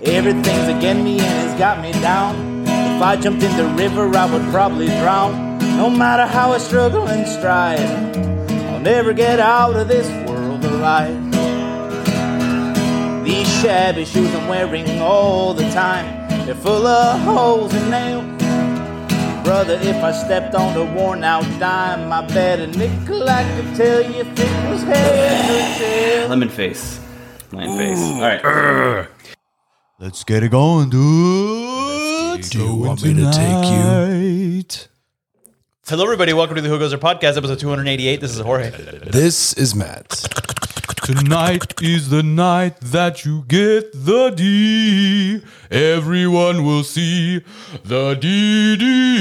Everything's against me and it's got me down. If I jumped in the river, I would probably drown. No matter how I struggle and strive, I'll never get out of this world alive. These shabby shoes I'm wearing all the time, they're full of holes and nails. Brother, if I stepped on a worn out dime, I bet a nickel I could tell you if it was head or tail. Lemon face. All right. Let's get it going, dude. Do you want me to take you? Hello, everybody. Welcome to the Who Goes There podcast, episode 288. This is Jorge. This is Matt. Tonight is the night that you get the D. Everyone will see the D.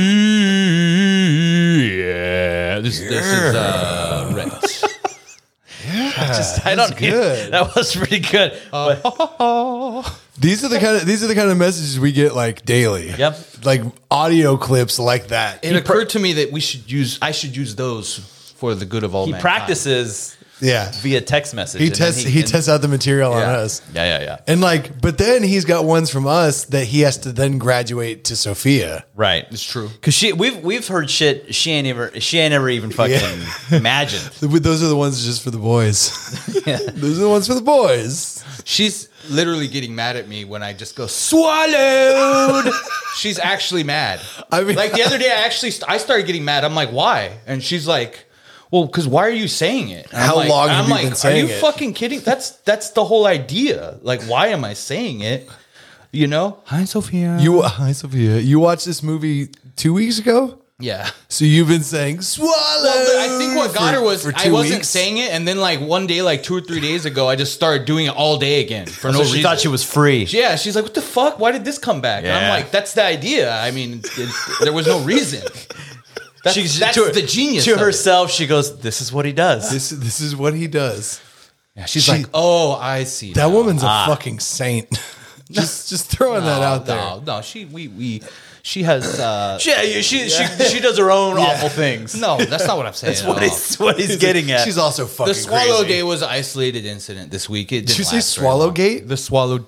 Yeah. This is Rich. I don't good. That was pretty good. These are the kind of messages we get like daily. Yep. Like audio clips like that. It occurred to me that I should use those for the good of all He mankind. practices Yeah. via text message. He and then tests out the material on us. Yeah. And like, but then he's got ones from us that he has to then graduate to Sophia. Right. It's true. Because we've heard shit she ain't never even fucking imagined. Those are the ones just for the boys. Those are the ones for the boys. She's literally getting mad at me when I just go swallowed. She's actually mad. I mean, like the other day, I started getting mad. I'm like, why? And she's like, well, because why are you saying it? And How I'm long like, have you been saying it? Are you it? fucking kidding? That's the whole idea. Like, why am I saying it? You know? Hi, Sophia. You watched this movie 2 weeks ago? Yeah. So you've been saying swallow. Well, I think what got her was for I 2 wasn't weeks? saying it, and then like one day, like 2 or 3 days ago, I just started doing it all day again for no So reason. she thought she was free. Yeah, she's like, "What the fuck? Why did this come back?" And I'm Yeah. like, "That's the idea. I mean, there was no reason." That's the genius. To of herself, she goes, "This is what he does." This is what he does. it. Yeah, she's like, "Oh, I see." That now." woman's a fucking saint. just throwing that out there. No, she has. She does her own awful things. No, that's not what I'm saying. That's what he's getting at. She's also fucking The Swallow crazy. Day was an isolated incident this week. It Did you didn't say last very long. Swallowgate? The Swallowgate.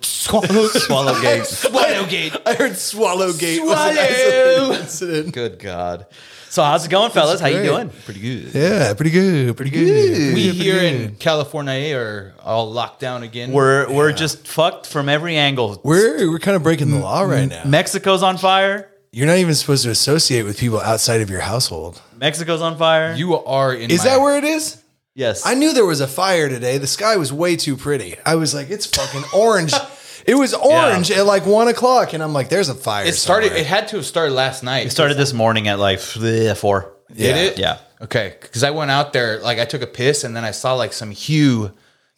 Swallowgate. I heard Swallowgate was an Swallow. isolated incident. Good God. So how's it going, fellas? How you great. doing? Pretty good. Yeah, pretty good. We here in California are all locked down again. We're just fucked from every angle. We're kind of breaking the law right now. Mexico's on fire. You're not even supposed to associate with people outside of your household. Mexico's on fire. You are in. Is that where it is? Yes. I knew there was a fire today. The sky was way too pretty. I was like, it's fucking orange. It was orange at like 1 o'clock, and I'm like, there's a fire. It started. somewhere. It had to have started last night. It started this morning at like 4. Did it? Yeah. Okay, because I went out there, like I took a piss, and then I saw like some Hugh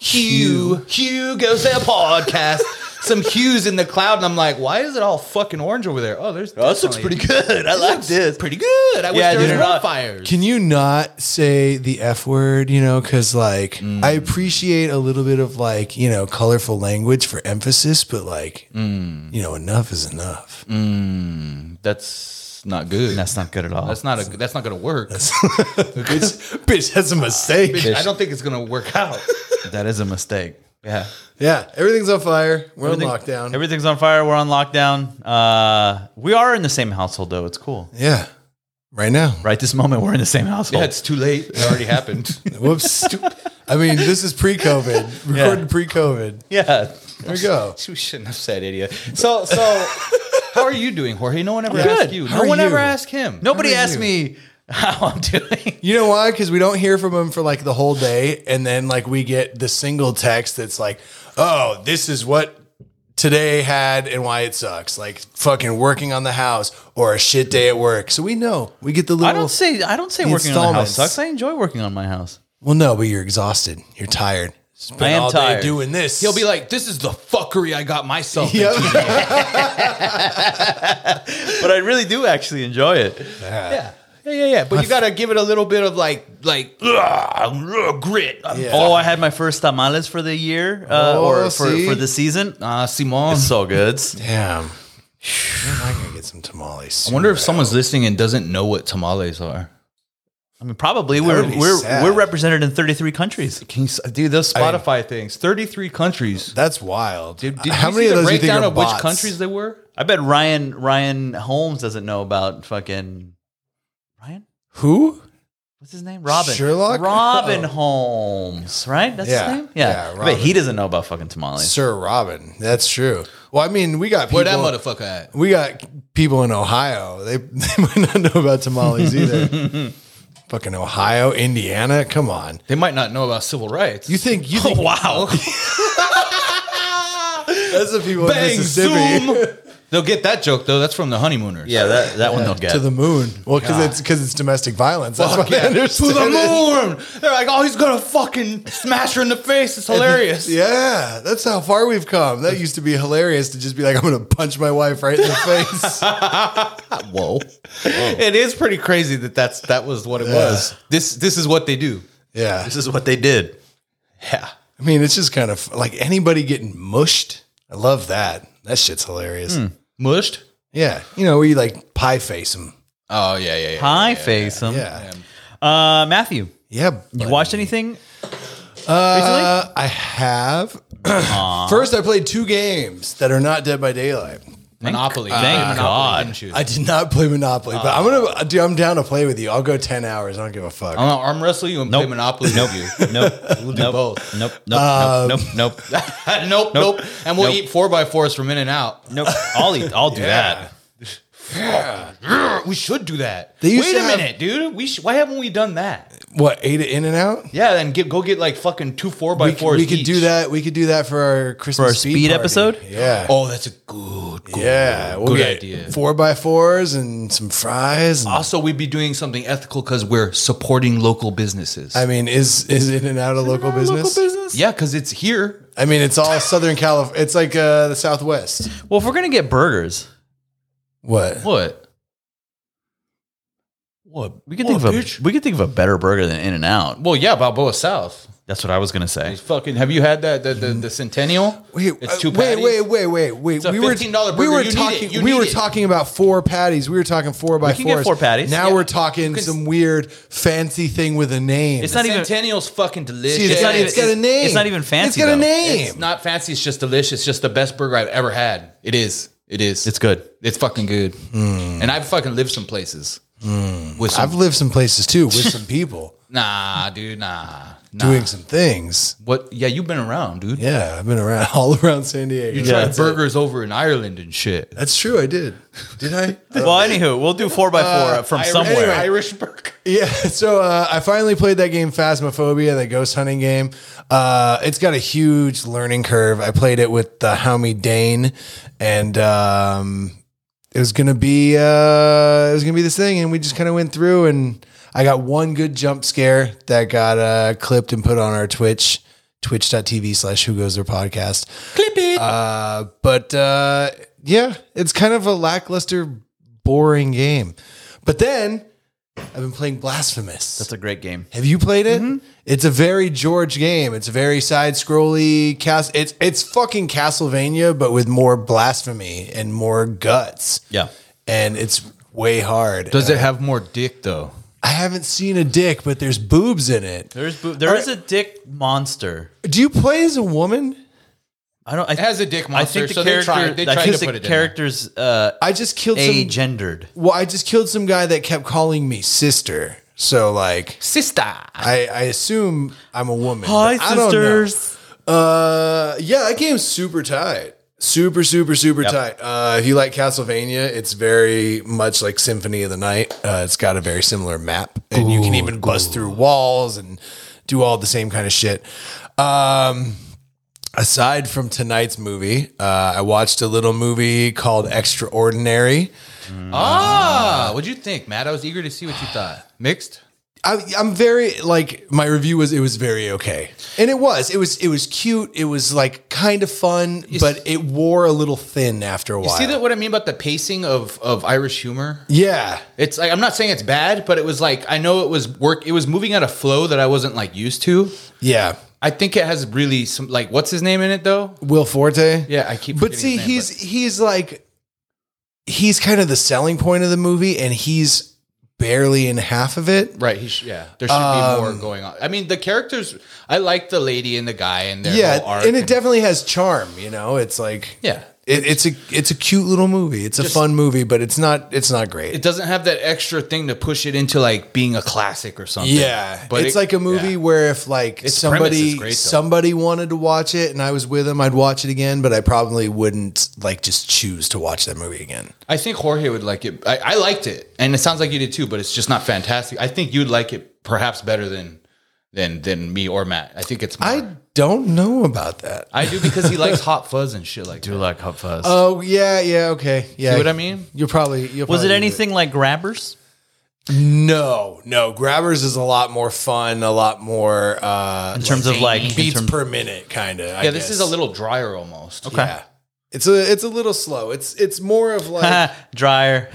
goes there podcast. Some hues in the cloud, and I'm like, why is it all fucking orange over there? Oh, this looks pretty good. I like this. Pretty good. I wish Yeah, there was dude. more fires. Can you not say the F word, because like I appreciate a little bit of like, colorful language for emphasis, but like, enough is enough. That's not good. That's not good at all. That's not going to work. Bitch, that's a mistake. Bitch, I don't think it's going to work out. That is a mistake. Yeah. Yeah, everything's on fire. We're on lockdown. Everything's on fire. We're on lockdown. We are in the same household, though. It's cool. Yeah, right now. Right this moment, we're in the same household. Yeah, it's too late. It already happened. Whoops. I mean, this is pre-COVID. Recorded pre-COVID. Yeah. There we go. We shouldn't have said idiot. So how are you doing, Jorge? No one ever Good. asked you. How No are one ever you? asked him. Nobody How are asked you? me how I'm doing. You know why? Because we don't hear from him for like the whole day, and then like we get the single text that's like, "Oh, this is what today had and why it sucks." Like fucking working on the house or a shit day at work. So we know. We get the little. I don't say working on the house installments. sucks. I enjoy working on my house. Well, no, but you're exhausted. You're tired. Spent I am all day tired. doing this. He'll be like, "This is the fuckery I got myself Yep. into." But I really do actually enjoy it. Yeah. But you gotta give it a little bit of like grit. Yeah. Oh, I had my first tamales for the year, see? for the season. Simon. It's so good. Damn. When am I gonna get some tamales? I wonder if someone's listening and doesn't know what tamales are. I mean, probably would be sad. we're represented in 33 countries. Dude, those Spotify things, 33 countries. That's wild. Did How you many see of the those do you think breakdown are of which bots? countries they were? I bet Ryan Holmes doesn't know about fucking Ryan. Who? What's his name? Robin. Sherlock? Robin Oh. Holmes, right? That's Yeah. his name? Yeah, I bet Robin. he doesn't know about fucking tamales. Sir Robin. That's true. Well, I mean, we got people. Where that motherfucker at? We got people in Ohio. They might not know about tamales either. Fucking Ohio, Indiana. Come on. They might not know about civil rights. You think? Oh, wow. That's the people in Bang, Mississippi. zoom. They'll get that joke though. That's from the honeymooners. Yeah, that one they'll get. To the moon. Well, because it's domestic violence. That's Fuck what yeah. I To understand. the moon. They're like, oh, he's gonna fucking smash her in the face. It's hilarious. Yeah, that's how far we've come. That used to be hilarious to just be like, I'm going to punch my wife right in the face. Whoa. It is pretty crazy that was what it was. This is what they do. Yeah. This is what they did. Yeah. I mean, it's just kind of like anybody getting mushed. I love that. That shit's hilarious. Mushed. Yeah. You know, where you like pie face them. Oh yeah. Pie face him. Yeah. Matthew, Yeah. you watched anything? I have. First, I played 2 games that are not Dead by Daylight. Monopoly. Thank God. Didn't you? I did not play Monopoly, but I'm down to play with you. I'll go 10 hours. I don't give a fuck. I'm gonna arm wrestle you and play Monopoly with you. Nope. We'll do both. Nope. Nope. And we'll eat 4x4s from In and Out. Nope. I'll do that. We should do that. They used Wait to a have- minute, dude. Why haven't we done that? What, 8 In and Out? Yeah, then go get like fucking 2 4x4s. We could each. do that. We could do that for our Christmas For our speed party. episode? Yeah. Oh, that's a good Yeah. We'll good get idea. 4x4s and some fries. And, Also, we'd be doing something ethical because we're supporting local businesses. I mean, is In and Out a local business? Yeah, because it's here. I mean, it's all Southern California. It's like the Southwest. Well, if we're gonna get burgers, What? What? we could think of a better burger than In and Out. Well, yeah, Balboa South. That's what I was gonna say. Fucking, have you had the Centennial? Wait, It's 2 wait, patties. wait. It's a $15 we burger. were You need talking. it. You We need were it. talking about 4 patties. We were talking 4x4s. can get 4 patties. Now Yeah. we're talking can- some weird fancy thing with a name. It's not even. Centennial's fucking delicious. See, it's not even- it's got a name. it's not even fancy, It's got a though. name. It's not fancy. It's just delicious. It's just the best burger I've ever had. It is. It's good. It's fucking good. And I've fucking lived some places. With some, I've lived some places too with some people nah, dude, nah. doing some things. What? Yeah, you've been around, dude. Yeah, I've been around all around San Diego. You tried burgers over in Ireland and shit. That's true. I did. Did I? Well, anywho, we'll do 4x4 from somewhere. anyway. Irish burger. Yeah, so I finally played that game, Phasmophobia, the ghost hunting game. It's got a huge learning curve. I played it with Howie Dane, and it was gonna be this thing, and we just kind of went through, and I got one good jump scare that got clipped and put on our twitch.tv/Who Goes There podcast. Clip it. But yeah, it's kind of a lackluster, boring game. But then I've been playing Blasphemous. That's a great game. Have you played it? It's a very George game. It's a very side-scrolly It's fucking Castlevania, but with more blasphemy and more guts. Yeah. And it's way hard. Does it have more dick though? I haven't seen a dick, but there's boobs in it. There is a dick monster. Do you play as a woman? It has a dick monster. I think the so character. they I tried think to the put it in character's I just killed some. agendered. Well, I just killed some guy that kept calling me sister. So like, sister. I assume I'm a woman. Hi, but I don't know. sisters. Yeah, that game's super tight. Super tight. If you like Castlevania, it's very much like Symphony of the Night. It's got a very similar map, and you can even bust through walls and do all the same kind of shit. Aside from tonight's movie, I watched a little movie called Extraordinary. What'd you think, Matt? I was eager to see what you thought. Mixed? I'm very like my review was it was very okay, and it was cute. It was like kind of fun, but it wore a little thin after a while. You see that? What I mean about the pacing of Irish humor? Yeah, It's like I'm not saying it's bad, but it was like I know it was It was moving at a flow that I wasn't like used to. yeah. I think it has really some like what's his name in it though? Will Forte. Yeah, I keep. But forgetting see, his name, he's kind of the selling point of the movie, and he's barely in half of it. Right. There should be more going on. I mean, the characters. I like the lady and the guy and their whole arc. And it definitely has charm. You know, it's like It's a cute little movie. It's a fun movie, but it's not great. It doesn't have that extra thing to push it into like being a classic or something. Yeah, but it's like a movie where if like somebody wanted to watch it and I was with them, I'd watch it again. But I probably wouldn't like just choose to watch that movie again. I think Jorge would like it. I liked it, and it sounds like you did too. But it's just not fantastic. I think you'd like it perhaps better than me or Matt. I think it's more. I don't know about that. I do because he likes Hot Fuzz and shit like that. I do like Hot Fuzz. Oh yeah, okay, yeah. See what I mean? You'll probably Was it anything like Grabbers? No. Grabbers is a lot more fun, a lot more In terms of like beats per minute, kind of. Yeah, this is a little drier almost. Okay. Yeah. It's a little slow. It's more of like drier.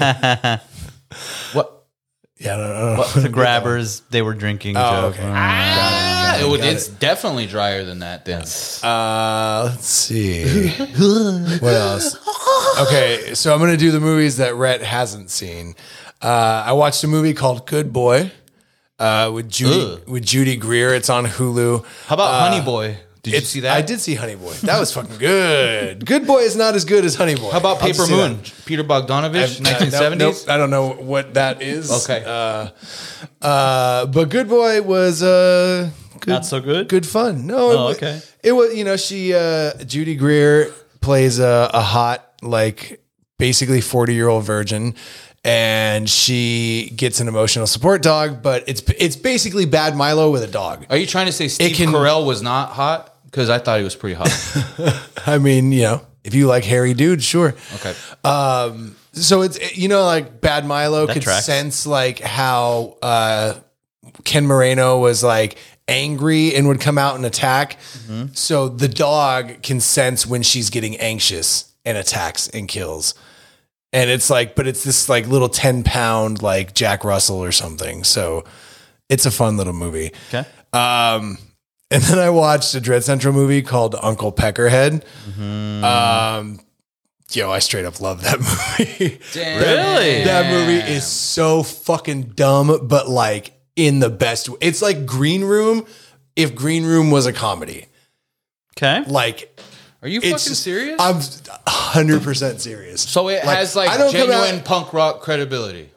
What? Yeah, I don't know. What, the Grabbers, they were drinking. Joke. Okay. It's definitely drier than that. Then let's see. What else? Okay, so I'm gonna do the movies that Rhett hasn't seen. I watched a movie called Good Boy with Judy Greer. It's on Hulu. How about Honey Boy? Did you see that? I did see Honey Boy. That was fucking good. Good Boy is not as good as Honey Boy. How about Paper Moon? Peter Bogdanovich, 1970s? Nope, I don't know what that is. Okay. But Good Boy was good, Not so good? Good fun. No. Okay. It was, Judy Greer plays a hot, like, basically 40-year-old virgin. And she gets an emotional support dog, but it's basically Bad Milo with a dog. Are you trying to say Steve Carell was not hot? Because I thought he was pretty hot. I mean, if you like hairy dudes, sure. Okay. So it's like Bad Milo could tracks. sense like how Ken Moreno was like angry and would come out and attack. Mm-hmm. So the dog can sense when she's getting anxious and attacks and kills. And it's like, but it's this like little 10-pound like Jack Russell or something. So it's a fun little movie. Okay. And then I watched a Dread Central movie called Uncle Peckerhead. Mm-hmm. I straight up love that movie. Damn. Really? That movie is so fucking dumb, but like in the best way. It's like Green Room if Green Room was a comedy. Okay. Like, are you fucking serious? I'm 100% serious. So it has like genuine punk rock credibility.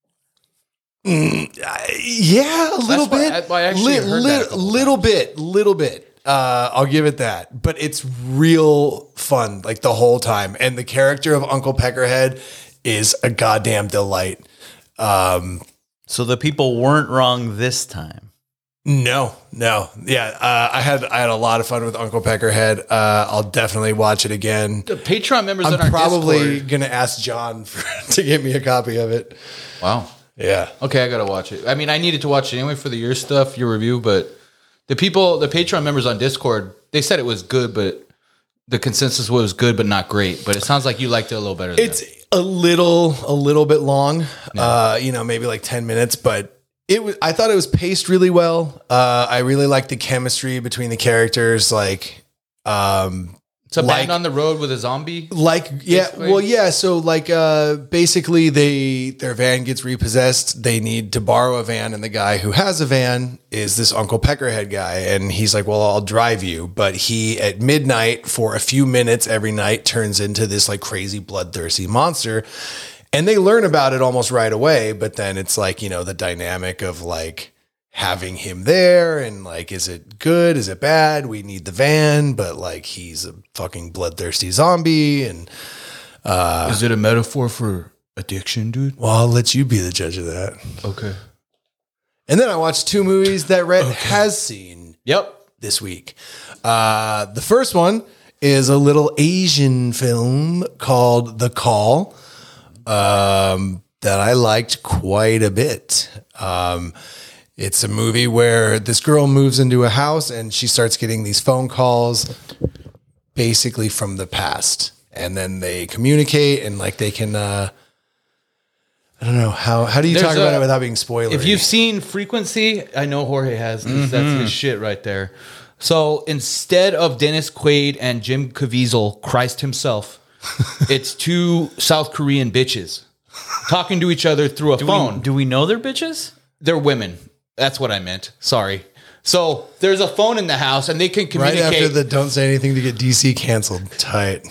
Yeah, a little bit. I actually heard that little bit. I'll give it that. But it's real fun, like the whole time. And the character of Uncle Peckerhead is a goddamn delight. So the people weren't wrong this time. No. Yeah, I had a lot of fun with Uncle Peckerhead. I'll definitely watch it again. The Patreon members I'm on our probably Discord. going to ask John to get me a copy of it. Wow. Yeah. Okay, I gotta watch it. I mean, I needed to watch it anyway for your stuff, your review. But the Patreon members on Discord, they said it was good, but the consensus was good, but not great. But it sounds like you liked it a little better. It's a little bit long. Yeah. Maybe like 10 minutes, but I thought it was paced really well. I really liked the chemistry between the characters. Like, it's a band on the road with a zombie. So basically their van gets repossessed. They need to borrow a van, and the guy who has a van is this Uncle Peckerhead guy, and he's like, "Well, I'll drive you." But he at midnight for a few minutes every night turns into this like crazy bloodthirsty monster. And they learn about it almost right away, but then it's like, the dynamic of like having him there and like, is it good? Is it bad? We need the van, but like he's a fucking bloodthirsty zombie. And is it a metaphor for addiction, dude? Well, I'll let you be the judge of that. Okay. And then I watched 2 movies that Rhett has seen. Yep. This week. The first one is a little Asian film called The Call. That I liked quite a bit. It's a movie where this girl moves into a house and she starts getting these phone calls basically from the past. And then they communicate and like they can, I don't know, how do you talk about it without being spoilery? If you've seen Frequency, I know Jorge has this. That's his shit right there. So instead of Dennis Quaid and Jim Caviezel, Christ himself, it's 2 South Korean bitches talking to each other through a phone. Do we know they're bitches? They're women. That's what I meant. Sorry. So there's a phone in the house, and they can Right communicate. after the don't say anything to get DC canceled. Tight.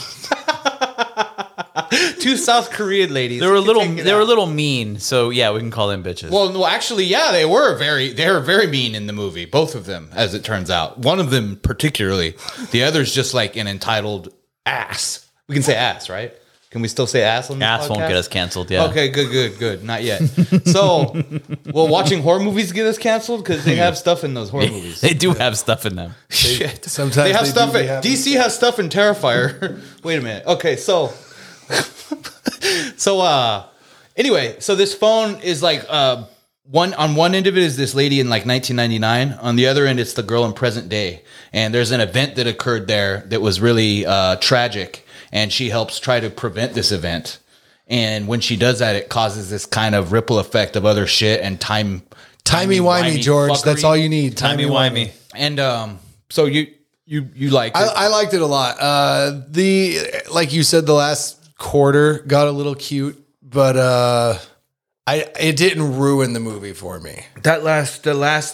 Two South Korean ladies. They were a little mean. So yeah, we can call them bitches. Well, no, actually, yeah, they were very mean in the movie. Both of them, as it turns out. One of them particularly. The other's just like an entitled ass. We can say ass, right? Can we still say ass on this ass podcast? won't get us canceled. Yeah. Okay, good. Not yet. So, will watching horror movies get us canceled? Because they have stuff in those horror movies. They do have stuff in them. Shit. Sometimes they have they stuff do in be having- DC has stuff in Terrifier. Wait a minute. Okay, so anyway, so this phone is like one end of it is this lady in like 1999. On the other end, it's the girl in present day. And there's an event that occurred there that was really tragic, and she helps try to prevent this event. And when she does that, it causes this kind of ripple effect of other shit and Timey-wimey, George. fuckery. That's all you need. Timey-wimey. And so you like it. I liked it a lot. Like you said, the last quarter got a little cute, but it didn't ruin the movie for me. That last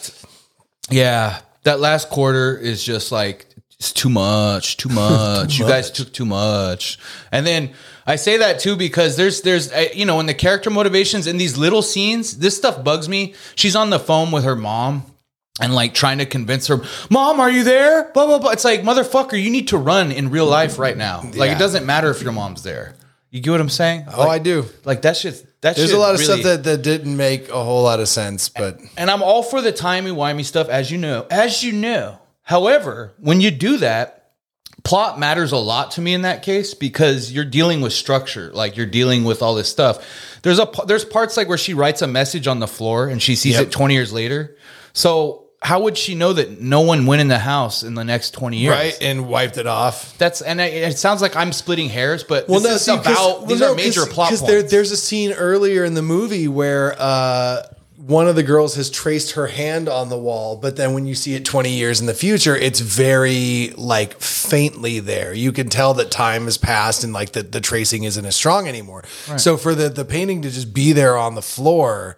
quarter is just like, it's too much. You guys took too much. And then I say that too because there's in the character motivations in these little scenes, this stuff bugs me. She's on the phone with her mom and like trying to convince her, Mom, are you there? Blah, blah, blah. It's like, motherfucker, you need to run in real life right now. Like, it doesn't matter if your mom's there. You get what I'm saying? Oh, I do. Like that shit. There's a lot of stuff that didn't make a whole lot of sense, but and I'm all for the timey-wimey stuff, as you know. However, when you do that, plot matters a lot to me in that case because you're dealing with structure, like you're dealing with all this stuff. There's parts like where she writes a message on the floor and she sees it 20 years later. So how would she know that no one went in the house in the next 20 years? right, and wiped it off. It sounds like I'm splitting hairs, but these are major plot points. There's a scene earlier in the movie where one of the girls has traced her hand on the wall, but then when you see it 20 years in the future, it's very like faintly there. You can tell that time has passed and like the tracing isn't as strong anymore. Right. So for the painting to just be there on the floor,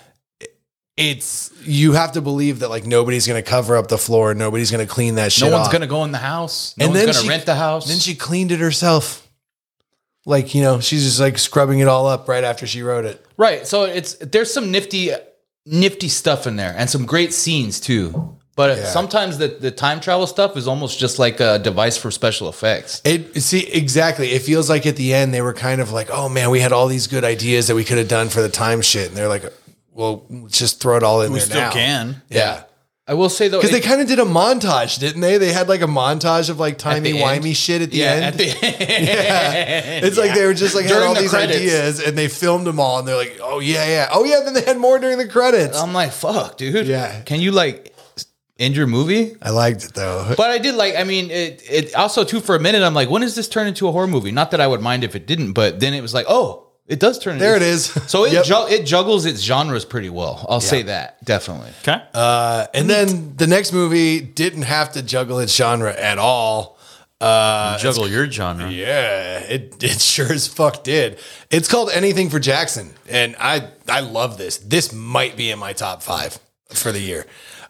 you have to believe that like nobody's going to cover up the floor, nobody's going to clean that shit. No one's off. going to go in the house. No And one's then going to rent the house. Then she cleaned it herself. Like, she's just like scrubbing it all up right after she wrote it. Right. So there's some nifty stuff in there and some great scenes too. But sometimes the time travel stuff is almost just like a device for special effects. Exactly. It feels like at the end they were kind of like, oh man, we had all these good ideas that we could have done for the time shit. And they're like, well, let's just throw it all in there now. We still can. Yeah. I will say though, because they kind of did a montage, didn't they? They had like a montage of like timey-wimey shit at the end. At the end. It's like they were just like had During all the these credits. ideas and they filmed them all and they're like, oh yeah. Then they had more during the credits. I'm like, fuck, dude. Yeah. Can you like end your movie? I liked it though. But I did like, I mean, it also too for a minute, I'm like, when does this turn into a horror movie? Not that I would mind if it didn't, but then it was like, oh, it does turn. There it is. So it juggles its genres pretty well. I'll say that definitely. Okay. And then the next movie didn't have to juggle its genre at all. Juggle your genre. Yeah, it sure as fuck did. It's called Anything for Jackson, and I love this. This might be in my top 5 for the year.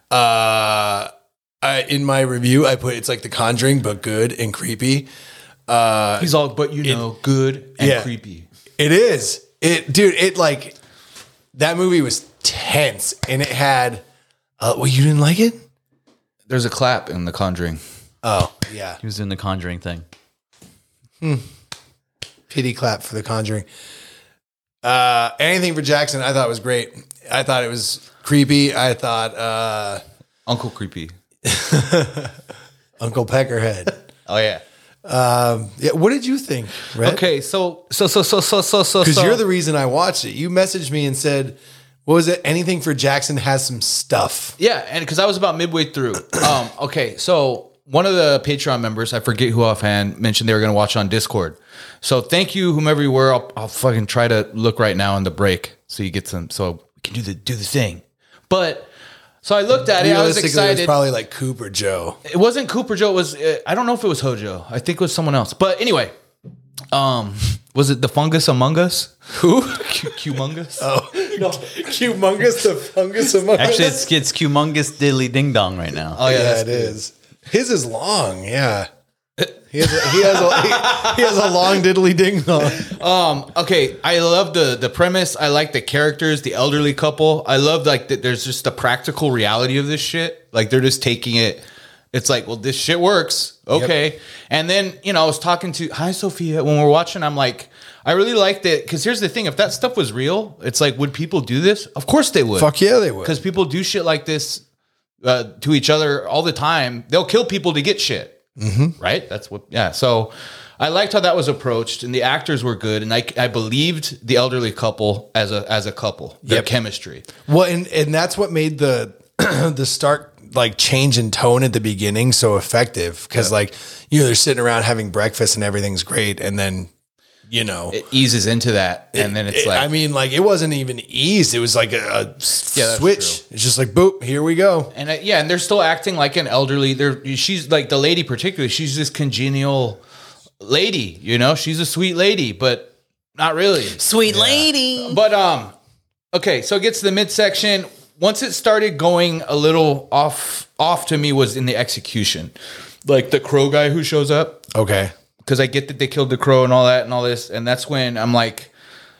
In my review, I put it's like The Conjuring, but good and creepy. He's all, but good and creepy. It is. It like that movie was tense, and it had. Well, you didn't like it? There's a clap in The Conjuring. Oh yeah, He was in the Conjuring thing. Pity clap for The Conjuring. Anything for Jackson, I thought was great. I thought it was creepy. I thought Uncle Creepy. Uncle Peckerhead. Oh yeah. Yeah, what did you think, Rhett? Okay, so Because you're the reason I watched it. You messaged me and said, what was it? Anything for Jackson has some stuff. Yeah, and because I was about midway through. Okay, so one of the Patreon members, I forget who offhand, mentioned they were going to watch on Discord. So thank you, whomever you were. I'll fucking try to look right now in the break so you get some, so we can do the thing. But so I looked at it. I was excited. It was probably like Coop or Joe. It wasn't Cooper Joe. It was I don't know if it was Hojo. I think it was someone else. But anyway, was it the Fungus Among Us? Who? Humongous. Oh, no. Humongous, the fungus among Actually, us. it's humongous diddly ding dong right now. Oh yeah, Yeah, that's it good. is. His is long. Yeah. He has a long diddly ding dong. Okay, I love the premise. I like the characters, the elderly couple. I love like that. There's just the practical reality of this shit. Like they're just taking it. It's like, well, this shit works. Okay. And then, I was talking to, hi, Sophia, when we're watching, I'm like, I really liked it. Because here's the thing. If that stuff was real, it's like, would people do this? Of course they would. Fuck yeah, they would. Because people do shit like this to each other all the time. They'll kill people to get shit. Mm-hmm. Right? That's what, yeah. So I liked how that was approached. And the actors were good. And I believed the elderly couple as a couple, their chemistry. Well, and that's what made the the stark like change in tone at the beginning so effective. Because they're sitting around having breakfast and everything's great. And then, It eases into that. And then it's it wasn't even eased. It was like a switch. true. It's just like, boop, here we go. And and they're still acting like an elderly. She's like the lady, particularly. She's this congenial lady. She's a sweet lady, but not really. Sweet lady. But okay. So it gets to the midsection. Once it started going a little off to me was in the execution, like the crow guy who shows up. Okay. Because I get that they killed the crow and all that and all this, and that's when I'm like,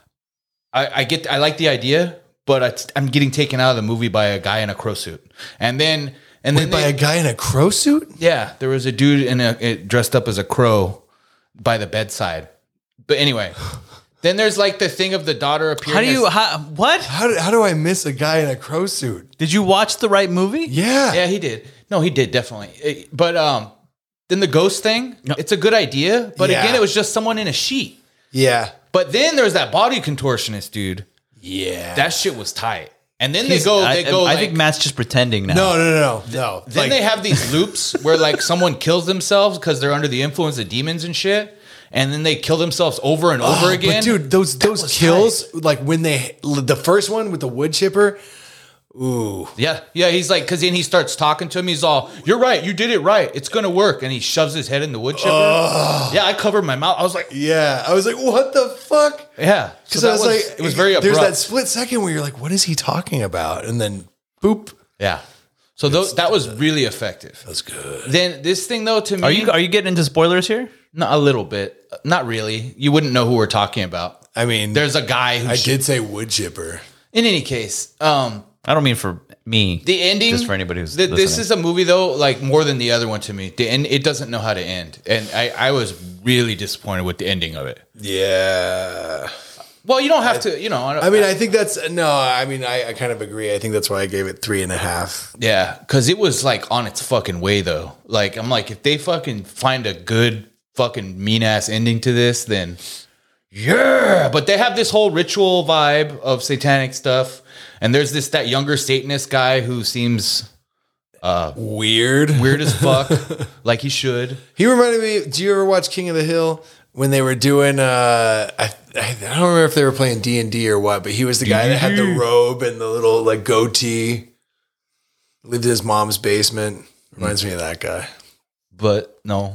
I like the idea, but I'm getting taken out of the movie by a guy in a crow suit, and then By a guy in a crow suit? yeah, there was a dude dressed up as a crow by the bedside. But anyway, then there's like the thing of the daughter appearing. What? How do I miss a guy in a crow suit? Did you watch the right movie? Yeah. Yeah, he did. No, he did definitely. But then the ghost thing, it's a good idea, but Yeah. again, it was just someone in a sheet. Yeah. But then there's that body contortionist dude. Yeah. That shit was tight. And then I I think Matt's just pretending now. No. Then they have these loops where like someone kills themselves because they're under the influence of demons and shit. And then they kill themselves over and over again. But dude, those kills, like when the first one with the wood chipper, ooh. Yeah. He's like, because then he starts talking to him. He's all, "You're right. You did it right. It's going to work." And he shoves his head in the wood chipper. Yeah, I covered my mouth. I was like, Yeah. I was like, what the fuck? yeah. Because I was like, it was very abrupt. There's that split second where you're like, what is he talking about? And then boop. Yeah. So that was really effective. That's good. Then this thing though, to me, Are you getting into spoilers here? a little bit, not really. You wouldn't know who we're talking about. I mean, There's a guy who I did say wood chipper. In any case, I don't mean for me. the ending, Just for anybody who's this listening. is a movie though, like more than the other one to me. The end, it doesn't know how to end, and I was really disappointed with the ending of it. Yeah. Well, you don't have to, I think I kind of agree. I think that's why I gave it 3.5. yeah, because it was like on its fucking way though. Like I'm like, if they fucking find a good fucking mean ass ending to this, then yeah. But they have this whole ritual vibe of satanic stuff, and there's that younger Satanist guy who seems Weird weird as fuck, like he should. He reminded me. Do you ever watch King of the Hill when they were doing? I don't remember if they were playing D&D or what, but he was the guy that had the robe and the little like goatee. Lived in his mom's basement. Reminds me of that guy. But no.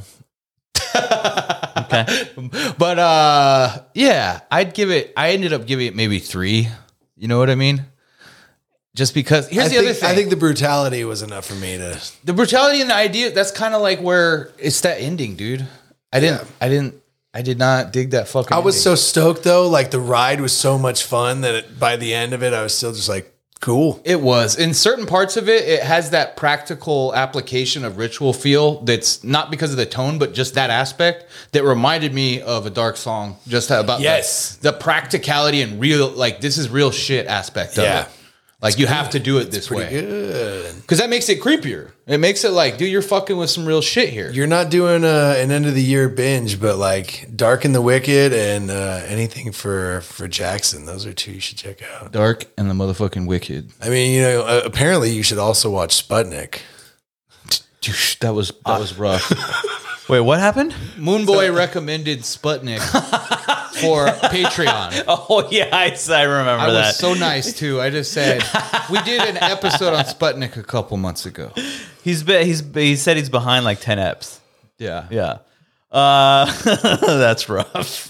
Okay. But yeah, I ended up giving it maybe 3. You know what I mean? Just because here's the other thing. I think the brutality was enough for me to. The brutality and the idea, that's kind of like where it's that ending, dude. I did not dig that fucking I was ending. so stoked though. Like the ride was so much fun that by the end of it, I was still just like, cool. It was. In certain parts of it, it has that practical application of ritual feel that's not because of the tone, but just that aspect that reminded me of a dark song. Just about the practicality and real, like this is real shit aspect of it. Like you have to do it this way. Good. Because that makes it creepier. It makes it like, dude, you're fucking with some real shit here. You're not doing an end of the year binge, but like Dark and the Wicked and anything for Jackson. Those are 2 you should check out. Dark and the motherfucking Wicked. I mean, apparently you should also watch Sputnik. Dude, that was rough. Wait, what happened? Moonboy recommended Sputnik for Patreon. Oh yeah, I remember I that. was so nice too. I just said we did an episode on Sputnik a couple months ago. He said he's behind like 10 eps. Yeah. Yeah. That's rough.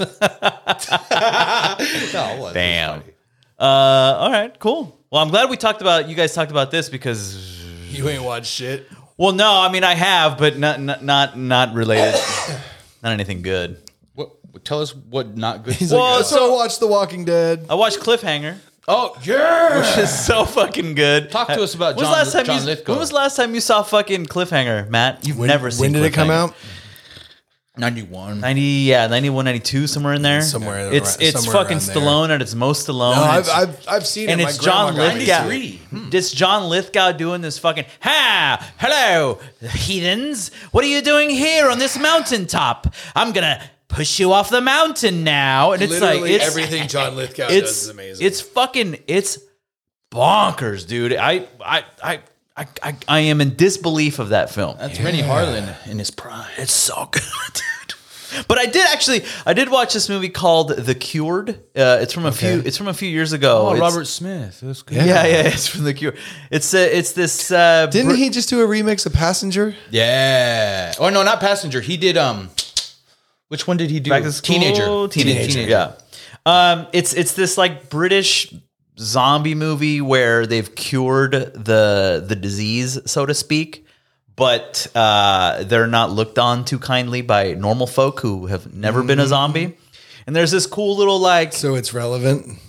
Damn. All right, cool. Well, I'm glad you guys talked about this because You ain't watched shit. well, no, I mean I have, but not related, not anything good. What? Tell us what not good. Well, So watch The Walking Dead. I watched Cliffhanger, oh yeah. which is so fucking good. Talk to us about When's John- the last time John you, Lithgow. When was the last time you saw fucking Cliffhanger, Matt? You've never seen. When did it come Cliffhanger. out? 91. 91, 92, somewhere in there. Somewhere It's somewhere fucking around there. Stallone at its most Stallone. No, It's- I've seen and it. it's My John grandma got me to Lithgow. see it. It's John Lithgow doing this fucking hello, heathens. What are you doing here on this mountaintop? I'm gonna push you off the mountain now. And it's Literally like it's everything John Lithgow does is amazing. It's fucking it's bonkers, dude. I am in disbelief of that film. That's Rennie Harlan in his prime. It's so good, dude. But I did watch this movie called The Cured. It's from a few years ago. Oh, It's- Robert Smith. That's good. Yeah, it's from The Cure. It's this. Didn't he just do a remix of Passenger? Yeah. Oh no, not Passenger. He did which one did he do? Back to School? Teenager. Yeah. It's this like British zombie movie where they've cured the disease, so to speak, but they're not looked on too kindly by normal folk who have never been a zombie. And there's this cool little like So it's relevant.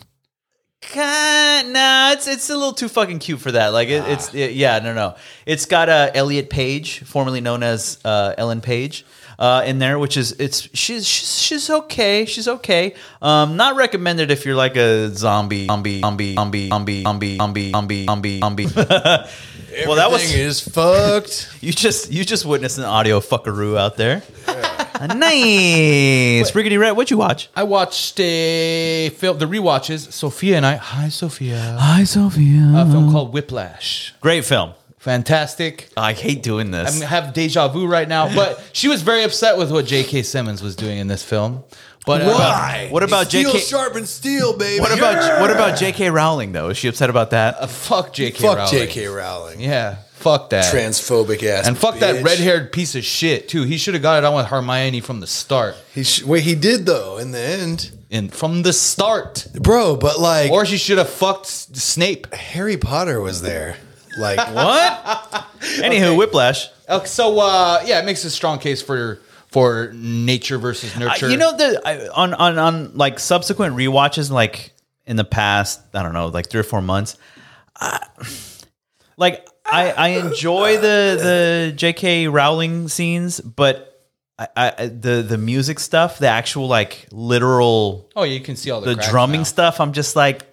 nah, it's a little too fucking cute for that. Like no. It's got Elliot Page, formerly known as Ellen Page, in there, which is she's okay. She's okay. Not recommended if you're like a zombie. Well, that was Everything is fucked. you just witnessed an audio fuckaroo out there. Nice, Briggity Rat. What'd you watch? I watched a film, the rewatches. Sophia and I. Hi, Sophia. Hi, Sophia. A film called Whiplash. Great film. Fantastic. I hate doing this. I have deja vu right now, but she was very upset with what J.K. Simmons was doing in this film. But What about Steel J.K. sharpens steel, baby. What about J.K. Rowling though? Is she upset about that? fuck J.K. Fuck Rowling. J.K. Rowling. Yeah, fuck that. Transphobic ass. And fuck bitch. that red-haired piece of shit too. He should have got it on with Hermione from the start. He did though in the end, From the start. bro. But like, Or she should have fucked Snape. Harry Potter was there. Like What? Anywho, Whiplash. So yeah, it makes a strong case for nature versus nurture. You know, on like subsequent rewatches, like in the past, I don't know, like 3 or 4 months, like I enjoy the J.K. Rowling scenes, but the music stuff, the actual like literal Oh, you can see all the cracks drumming now. stuff, I'm just like,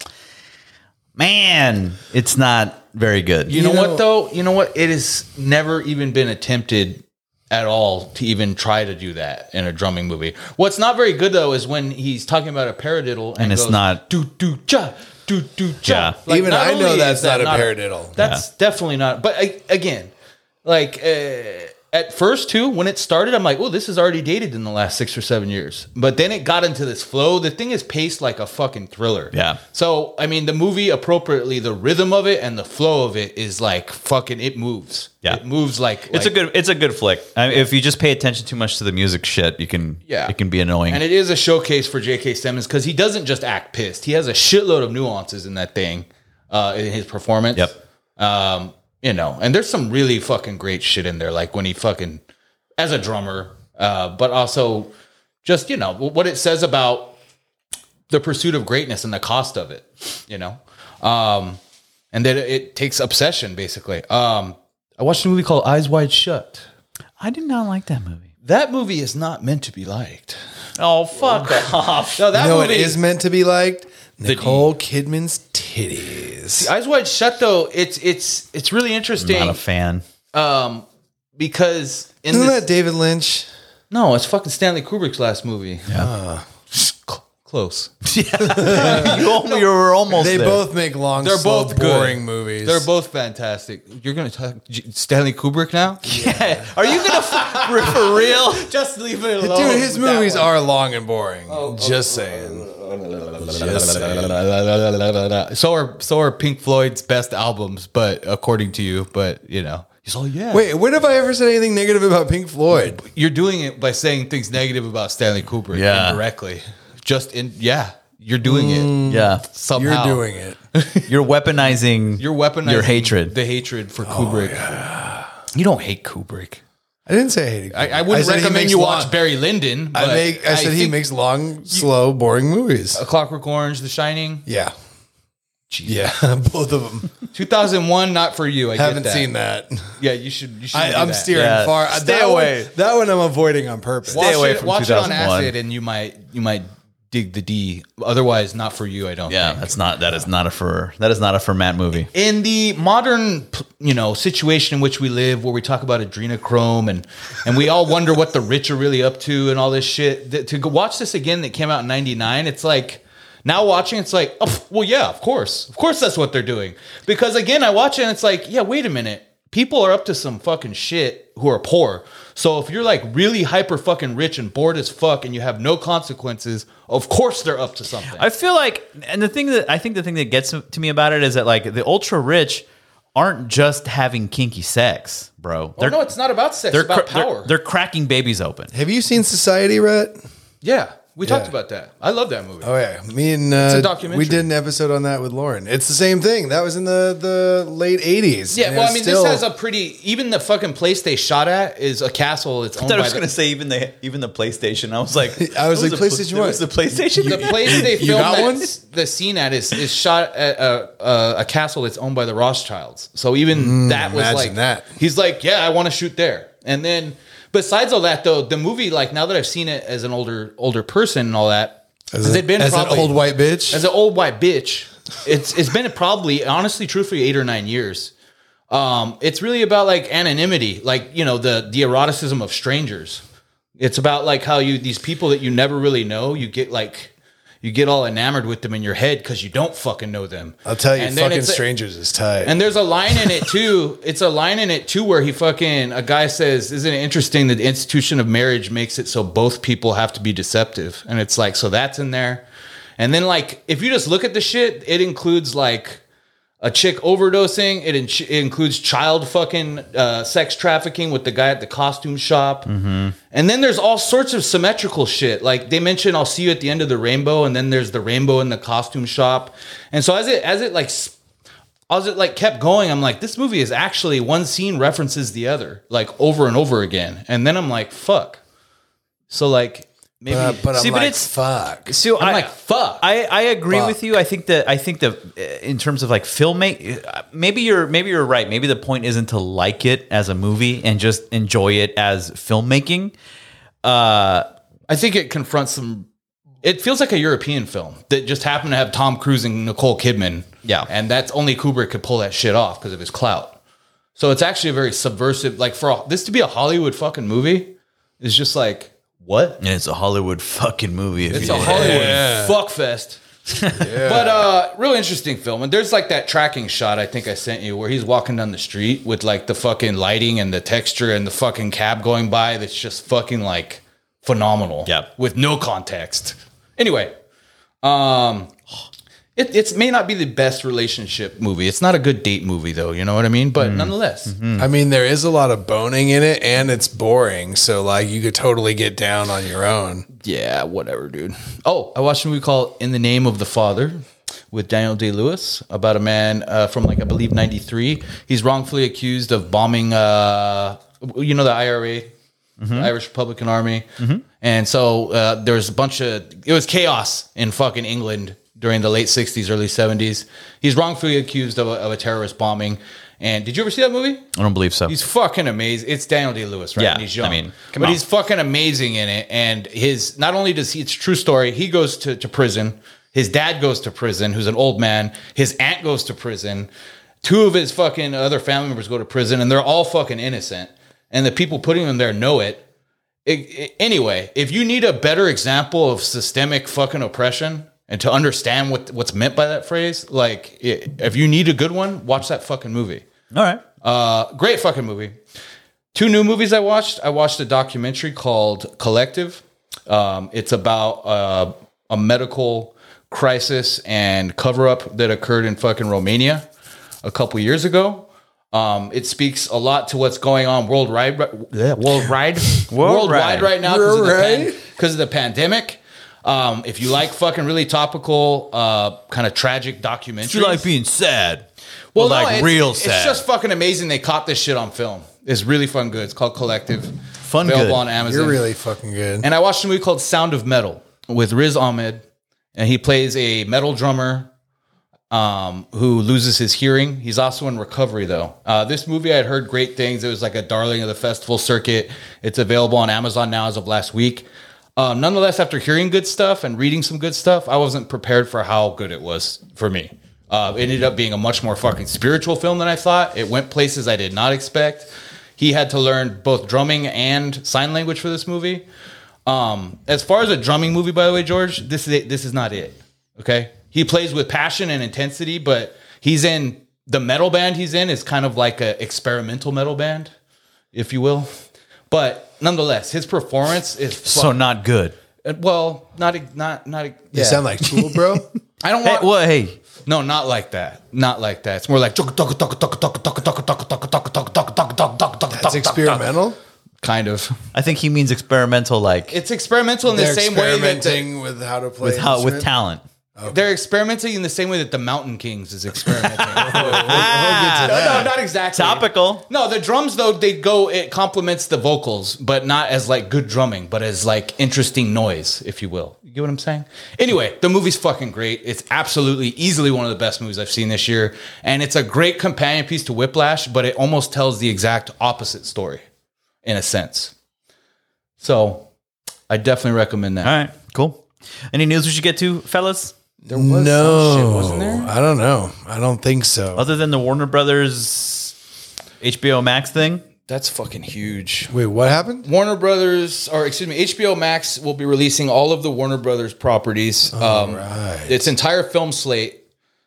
man, it's not very good. You know what though? You know what? It has never even been attempted at all to even try to do that in a drumming movie. What's not very good though is when he's talking about a paradiddle And it's goes, not- do do ja do do ja. Yeah. Even not I know only that's is that not a paradiddle. That's definitely not. But again, like at first too, when it started, I'm like, oh, this is already dated in the last 6 or 7 years. But then it got into this flow. The thing is paced like a fucking thriller. Yeah. So I mean, the movie appropriately, the rhythm of it and the flow of it is like fucking. It moves. Yeah. It moves like It's a good flick. I mean, if you just pay attention too much to the music shit, it can be annoying. And it is a showcase for J.K. Simmons because he doesn't just act pissed. He has a shitload of nuances in that thing, in his performance. Yep. You know, and there's some really fucking great shit in there, like when he fucking, as a drummer, but also just, you know, what it says about the pursuit of greatness and the cost of it, you know? And that it takes obsession, basically. I watched a movie called Eyes Wide Shut. I did not like that movie. That movie is not meant to be liked. Oh, fuck off. No, that you know what movie is meant to be liked? Nicole Kidman's titties. Eyes Wide Shut, though, it's really interesting. Not a fan. Because in Isn't this, that David Lynch? no, it's fucking Stanley Kubrick's last movie. Close. You were almost They there. both make long, They're slow, both good. boring movies. They're both fantastic. You're gonna talk Stanley Kubrick now? Yeah. Are you gonna for real? Just leave it alone. Dude, his movies are long and boring. Just saying. Just saying. So are Pink Floyd's best albums, but according to you, but you know, He's all, yeah. Wait, when have I ever said anything negative about Pink Floyd? You're doing it by saying things negative about Stanley Kubrick indirectly. You're doing it. Yeah. Somehow. You're doing it. You're weaponizing You're your hatred. The hatred for Kubrick. You don't hate Kubrick. I didn't say I hated Kubrick. I wouldn't said he recommend makes you long- watch Barry Lyndon. But I said he think makes long, slow, boring movies. A Clockwork Orange, The Shining. Yeah. Yeah, both of them. 2001, not for you. I Haven't get that. seen that. Yeah, you should. You should. I'm steering Yeah. far. Stay that away. That one I'm avoiding on purpose. Stay away from Watch it on 2001. acid, and you might dig the D. Otherwise, not for you. I don't. Yeah, think. that is not a for Matt movie. In the modern, situation in which we live, where we talk about adrenochrome and we all wonder what the rich are really up to and all this shit. To go watch this again, that came out in '99, it's like. Now watching, it's like, oh, well, yeah, of course that's what they're doing. Because again, I watch it and it's like, yeah, wait a minute, people are up to some fucking shit who are poor. So if you're like really hyper fucking rich and bored as fuck and you have no consequences, of course they're up to something. I feel like, and the thing that gets to me about it is that like the ultra rich aren't just having kinky sex, bro. no, it's not about sex. It's about power. They're cracking babies open. Have you seen Society, Rhett? Yeah, we talked about that. I love that movie. Oh yeah, me and a documentary. we did an episode on that with Lauren. It's the same thing. That was in the late '80s. Yeah, And well, it's I mean, still- this has a pretty. Even the fucking place they shot at is a castle. It's owned I by was the, going to say even the PlayStation. I was like, PlayStation It was what? the PlayStation. the place they You filmed got one? the scene at is shot at a castle that's owned by the Rothschilds. So even that was imagine like that. He's like, yeah, I want to shoot there. And then besides all that, though, the movie, like now that I've seen it as an older person and all that, as, has it been as an probably- old white bitch. as an old white bitch, it's been probably honestly, truthfully, 8 or 9 years. It's really about like anonymity, like the eroticism of strangers. It's about like how these people that you never really know, you get all enamored with them in your head because you don't fucking know them. I'll tell you, And then fucking it's strangers is tight. And there's a line in it too. It's a line in it too where a guy says, "Isn't it interesting that the institution of marriage makes it so both people have to be deceptive?" And it's like, so that's in there. And then like, if you just look at the shit, it includes like a chick overdosing. It includes child fucking sex trafficking with the guy at the costume shop. Mm-hmm. And then there's all sorts of symmetrical shit. Like they mentioned, I'll see you at the end of the rainbow. And then there's the rainbow in the costume shop. And so as it kept going, I'm like, this movie is actually one scene references the other, like over and over again. And then I'm like, fuck. So like maybe, but I'm See, but like, it's- fuck. So I'm like, fuck. I agree Fuck. with you. I think that in terms of like filmmaking, maybe you're right. Maybe the point isn't to like it as a movie and just enjoy it as filmmaking. I think it confronts some. It feels like a European film that just happened to have Tom Cruise and Nicole Kidman. Yeah. And that's only Kubrick could pull that shit off because of his clout. So it's actually a very subversive, like for this to be a Hollywood fucking movie is just like, what? And it's a Hollywood fucking movie. It's a Hollywood fuck fest. But real interesting film. And there's like that tracking shot I think I sent you where he's walking down the street with like the fucking lighting and the texture and the fucking cab going by that's just fucking like phenomenal. Yeah. With no context. Anyway, it may not be the best relationship movie. It's not a good date movie though, you know what I mean? But nonetheless. I mean, there is a lot of boning in it, and it's boring. So like, you could totally get down on your own. Yeah, whatever, dude. Oh, I watched a movie called In the Name of the Father with Daniel Day-Lewis about a man from like, I believe 93. He's wrongfully accused of bombing, the IRA, Irish Republican Army. And so there's it was chaos in fucking England during the late 60s, early 70s. He's wrongfully accused of a terrorist bombing. And did you ever see that movie? I don't believe so. He's fucking amazing. It's Daniel Day-Lewis, right? Yeah, And he's young. I mean, come but on. he's fucking amazing in it. And not only does it's a true story, he goes to prison. His dad goes to prison, who's an old man. His aunt goes to prison. 2 of his fucking other family members go to prison, and they're all fucking innocent. And the people putting them there know it. Anyway, if you need a better example of systemic fucking oppression and to understand what's meant by that phrase, like if you need a good one, watch that fucking movie. All right. Great fucking movie. 2 new movies I watched. I watched a documentary called Collective. It's about a medical crisis and cover-up that occurred in fucking Romania a couple years ago. It speaks a lot to what's going on worldwide right now because of the pandemic. If you like fucking really topical, kind of tragic documentaries, You like being sad. well, Well, like real It's sad. just fucking amazing. They caught this shit on film. It's really fun. Good. It's called Collective. Fun Available good. on Amazon. You're really fucking good. And I watched a movie called Sound of Metal with Riz Ahmed, and he plays a metal drummer who loses his hearing. He's also in recovery, though. This movie, I had heard great things. It was like a darling of the festival circuit. It's available on Amazon now as of last week. Nonetheless, after hearing good stuff and reading some good stuff, I wasn't prepared for how good it was for me. It ended up being a much more fucking spiritual film than I thought. It went places I did not expect. He had to learn both drumming and sign language for this movie. As far as a drumming movie, by the way, George, this is not it. Okay, he plays with passion and intensity, but he's in the metal band he's in is kind of like an experimental metal band, if you will. But nonetheless, his performance is So not good. well, not. You sound like Tool, bro. I don't Hey, want. well, hey, No, not like that. Not like that. It's more like That's experimental. kind of. I think he means experimental, like It's experimental in the They're same way that experimenting with how to play with how with instrument. talent. they're experimenting in the same way that the Mountain Kings is experimenting. We'll get to that. No, not exactly. Topical. No, the drums though it complements the vocals, but not as like good drumming, but as like interesting noise, if you will. You get what I'm saying? Anyway, the movie's fucking great. It's absolutely easily one of the best movies I've seen this year, and it's a great companion piece to Whiplash, but it almost tells the exact opposite story, in a sense. So, I definitely recommend that. All right, cool. Any news we should get to, fellas? There was some shit, wasn't there? I don't know. I don't think so. Other than the Warner Brothers HBO Max thing? That's fucking huge. Wait, what happened? Warner Brothers, or excuse me, HBO Max will be releasing all of the Warner Brothers properties. right. Its entire film slate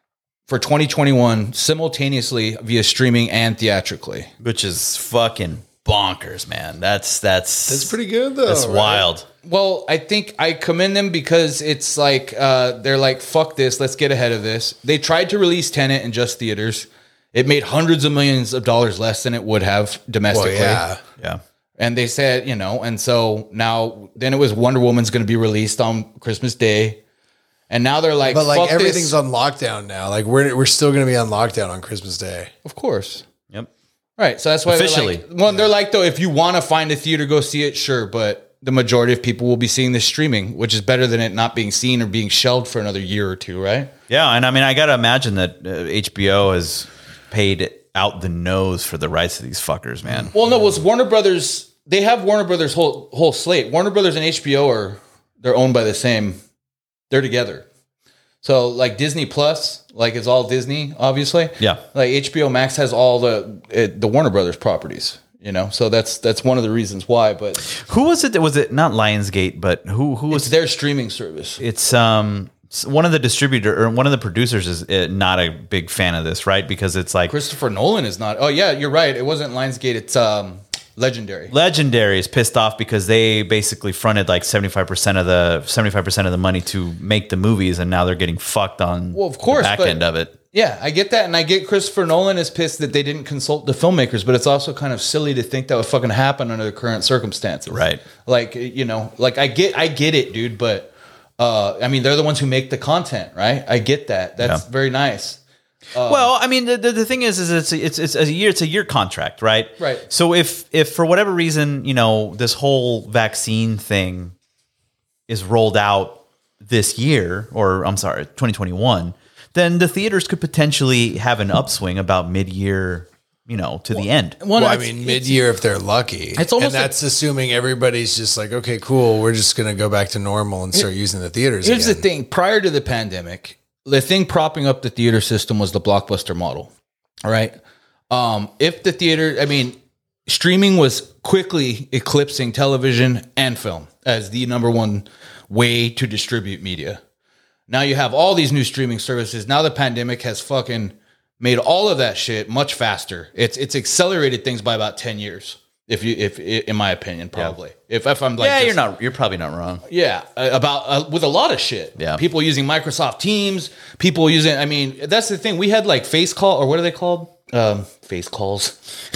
for 2021 simultaneously via streaming and theatrically. Which is fucking bonkers, man. That's pretty good though. That's right? wild. Well, I think I commend them because it's like they're like, fuck this, let's get ahead of this. They tried to release Tenet in just theaters. It made hundreds of millions of dollars less than it would have domestically. Well, yeah. Yeah. And they said, and so now, then it was Wonder Woman's going to be released on Christmas Day. And now they're like, But like fuck everything's this. on lockdown now. Like we're still going to be on lockdown on Christmas Day. Of course. Yep. Right. So that's why Officially. they're like, though, if you want to find a theater, go see it, sure. But the majority of people will be seeing this streaming, which is better than it not being seen or being shelved for another year or two, right? Yeah, and I mean, I got to imagine that HBO has paid out the nose for the rights of these fuckers, man. Well, no, it was Warner Brothers. They have Warner Brothers whole slate. Warner Brothers and HBO they're owned by the same. They're together. So like Disney Plus, like it's all Disney, obviously. Yeah. Like HBO Max has all the Warner Brothers properties. So that's one of the reasons why. But Who was it? Was it not Lionsgate? But who it's was? their streaming service. It's one of the distributor or one of the producers is not a big fan of this, right? Because it's like Christopher Nolan is not. Oh yeah, you're right. It wasn't Lionsgate. It's Legendary. Legendary is pissed off because they basically fronted like 75% of the money to make the movies, and now they're getting fucked on Well, of course, the back but- end of it. Yeah, I get that, and I get Christopher Nolan is pissed that they didn't consult the filmmakers, but it's also kind of silly to think that would fucking happen under the current circumstances. Right. Like, like I get it, dude, but I mean, they're the ones who make the content, right? I get that. That's very nice. Well, I mean, the thing is it's a year contract, right? Right. So if for whatever reason, this whole vaccine thing is rolled out this year, or I'm sorry, 2021, then the theaters could potentially have an upswing about mid-year, to the end. Well, I mean, mid-year if they're lucky. It's almost and that's assuming everybody's just like, okay, cool. We're just going to go back to normal and start using the theaters Here's again. the thing. Prior to the pandemic, the thing propping up the theater system was the blockbuster model. All right. If the theater, streaming was quickly eclipsing television and film as the number one way to distribute media. Now you have all these new streaming services. Now the pandemic has fucking made all of that shit much faster. It's accelerated things by about 10 years. If in my opinion, probably. If I'm like, You're probably not wrong. yeah, about with a lot of shit. Yeah. People using Microsoft Teams, people using, that's the thing. We had like Face Call, or what are they called? face calls,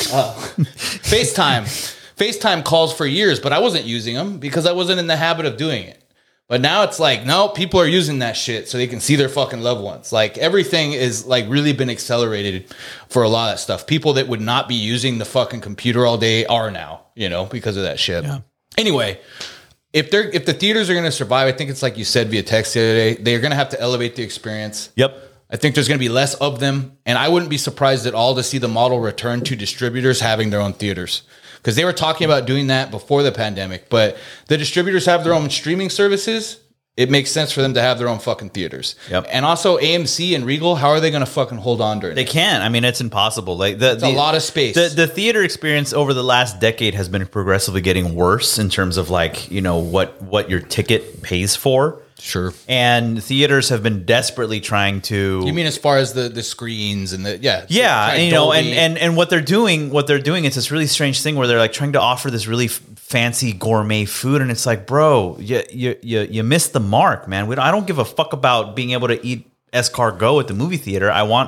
FaceTime calls for years, but I wasn't using them because I wasn't in the habit of doing it. But now it's like, no, people are using that shit so they can see their fucking loved ones. Like everything is like really been accelerated for a lot of that stuff. People that would not be using the fucking computer all day are now, because of that shit. Yeah. Anyway, if the theaters are going to survive, I think it's like you said via text the other day, they're going to have to elevate the experience. Yep. I think there's going to be less of them. And I wouldn't be surprised at all to see the model return to distributors having their own theaters. Because they were talking about doing that before the pandemic. But the distributors have their own streaming services. It makes sense for them to have their own fucking theaters. Yep. And also AMC and Regal, how are they going to fucking hold on during They can't. I mean, it's impossible. Like it's a lot of space. The theater experience over the last decade has been progressively getting worse in terms of like, what your ticket pays for. Sure. And theaters have been desperately trying to. You mean as far as the screens and yeah, and and what they're doing, it's this really strange thing where they're like trying to offer this really fancy gourmet food, and it's like, bro, you missed the mark, man. I don't give a fuck about being able to eat escargot at the movie theater. I want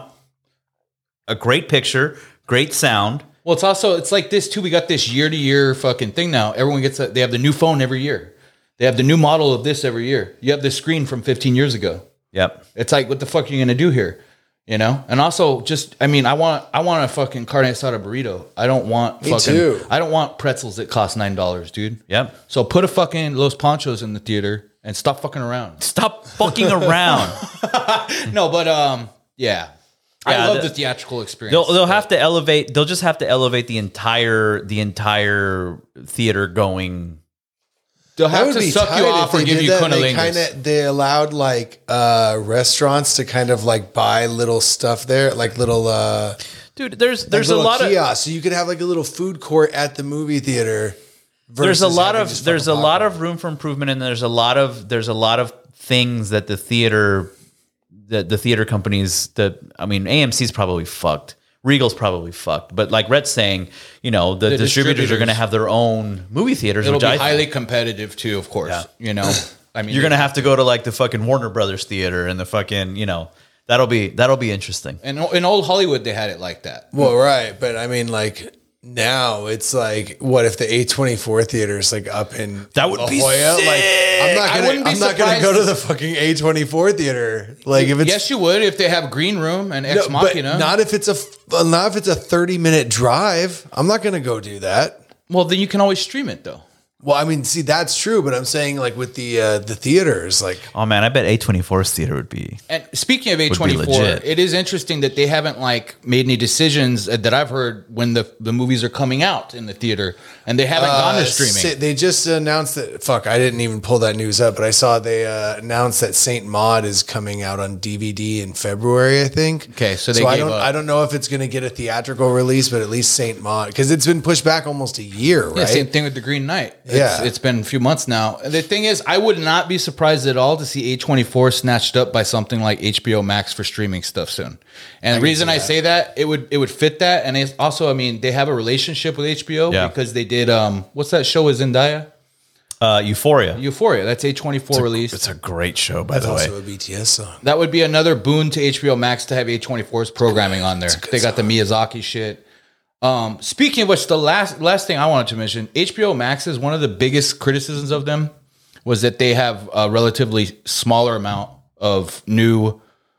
a great picture, great sound. Well, it's like this too. We got this year-to-year fucking thing now. Everyone they have the new phone every year. They have the new model of this every year. You have this screen from 15 years ago. Yep. It's like, what the fuck are you going to do here? And also I want a fucking carne asada burrito. I don't want I don't want pretzels that cost $9, dude. Yep. So put a fucking Los Panchos in the theater and stop fucking around. Stop fucking around. No, but yeah. I love the theatrical experience. They'll have to elevate. They'll just have to elevate the entire theater going. They'll have to suck you off or give you cunnilingus. They allowed like restaurants to kind of like buy little stuff there, like little dude. There's like a lot kiosks. So you could have like a little food court at the movie theater. There's a lot of room for improvement, and there's a lot of things that the theater companies AMC's probably fucked. Regal's probably fucked, but like Rhett's saying, the distributors are going to have their own movie theaters. It'll be highly competitive too, of course. Yeah. I mean, you're going to have to go to like the fucking Warner Brothers theater and the fucking, that'll be interesting. And in old Hollywood, they had it like that. Well, right, but I mean, like now it's like, what if the A24 theater is like up in that would La be Jolla? sick. Like, I'm not gonna go to the fucking A24 theater. Like if it's yes, you would if they have green room and Ex Machina. But not if it's a 30-minute drive. I'm not gonna go do that. Well, then you can always stream it though. Well, I mean, see, that's true, but I'm saying like with the theaters, like, oh man, I bet A24's theater would be. And speaking of A24, it is interesting that they haven't like made any decisions that I've heard when the movies are coming out in the theater, and they haven't gone to streaming. They just announced that. Fuck, I didn't even pull that news up, but I saw they announced that Saint Maud is coming out on DVD in February, I think. Okay, so I don't know if it's going to get a theatrical release, but at least Saint Maud, because it's been pushed back almost a year, right? Yeah, same thing with The Green Knight. Yeah. It's been a few months now. The thing is, I would not be surprised at all to see A24 snatched up by something like HBO Max for streaming stuff soon. And the reason I say that, it would fit that. And it's also, I mean, they have a relationship with HBO because they did, what's that show with Zendaya? Euphoria. That's A24 release. It's a great show, by the way. That's also a BTS song. That would be another boon to HBO Max to have A24's programming on there. They got the Miyazaki shit. Speaking of which, the last thing I wanted to mention, HBO Max is one of the biggest criticisms of them was that they have a relatively smaller amount of new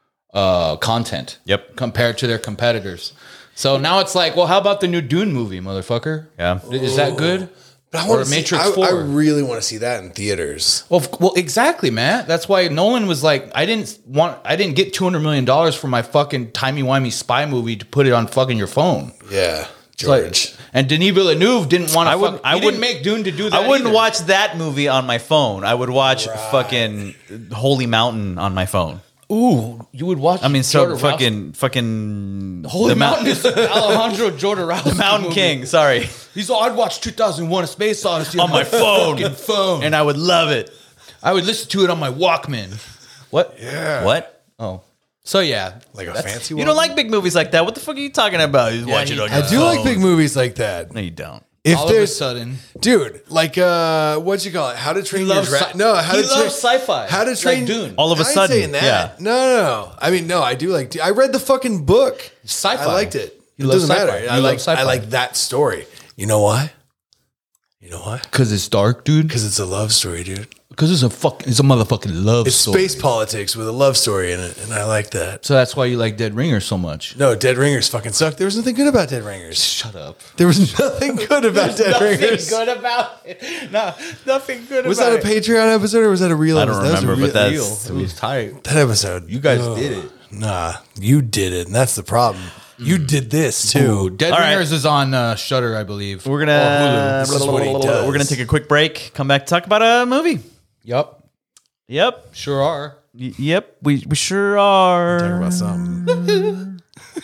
content. Yep. Compared to their competitors. So now it's like, well, how about the new Dune movie, motherfucker? Yeah. Is that good? But I want to Matrix 4. I really want to see that in theaters. Well, exactly, man. That's why Nolan was like, I didn't get $200 million for my fucking timey-wimey spy movie to put it on fucking your phone. Yeah, George. And Denis Villeneuve didn't want to. I wouldn't make Dune to do that. I wouldn't watch that movie on my phone. I would watch fucking Holy Mountain on my phone. Ooh, you would watch. I mean, so Jodorowsky. fucking Holy Mountain is Alejandro Jodorowsky. The Mountain King. Sorry, he's all, I'd watch 2001: A Space Odyssey on my phone, and I would love it. I would listen to it on my Walkman. What? Yeah. What? Oh. So yeah, like a fancy one. You don't like big movies like that. What the fuck are you talking about? You watch it on your I do like big movies like that. No, you don't. If all of a sudden, dude, like what you call it? How to Train Your Dragon? No, he loves sci-fi. How to Train like Dune? All of a sudden, yeah. No. I mean, no, I do like. I read the fucking book. Sci-fi. I liked it. It doesn't matter. sci-fi. I You like love I sci-fi. like that story. You know why? You know why? Because it's dark, dude. Because it's a love story, dude. Because it's a motherfucking love It's story. space politics with a love story in it, and I like that. So that's why you like Dead Ringer so much. No, Dead Ringers fucking suck. There was nothing good about Dead Ringers. Shut up. There was nothing good about Dead Ringers. about it. No, nothing good Was that a Patreon episode or was that a real I don't episode? That was a remember, but real- that's It was tight. that episode. You guys did it. Nah, you did it, and that's the problem. You did this too. Dead All right. Ringers is on Shudder, I believe. we're gonna This is what he does. we're gonna take a quick break. Come back to talk about a movie. Yup. Yep. Sure are. Yep. We sure are. Talk about something.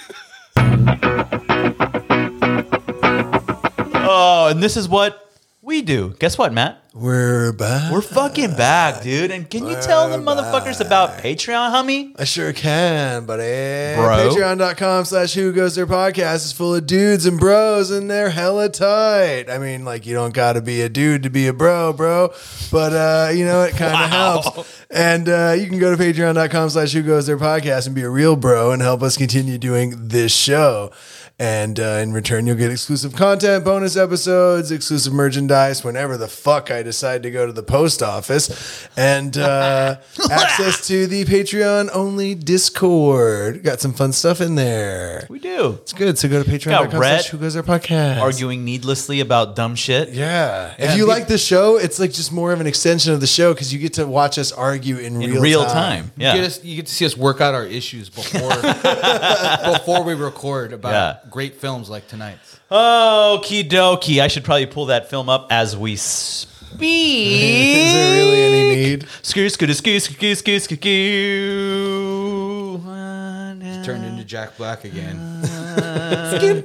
Oh, and this is what we do. Guess what, Matt? We're back. We're fucking back, dude. And can you tell the motherfuckers about Patreon, homie? I sure can, buddy. Bro. Patreon.com/Who Goes There Podcast is full of dudes and bros, and they're hella tight. I mean, like, you don't got to be a dude to be a bro. But, you know, it kind of helps. And you can go to Patreon.com/Who Goes There Podcast and be a real bro and help us continue doing this show. And in return, you'll get exclusive content, bonus episodes, exclusive merchandise whenever the fuck I decide to go to the post office, and access to the Patreon-only Discord. Got some fun stuff in there. We do. It's good. So go to Rhett Patreon.com/Who Goes There Podcast. Arguing needlessly about dumb shit. Yeah. If you like the show, it's like just more of an extension of the show because you get to watch us argue in Real time. Yeah. You get to see us work out our issues before before we record about great films like tonight's. Okie dokie. I should probably pull that film up as we speak. Is there really any need? Turned into Jack Black again. Skip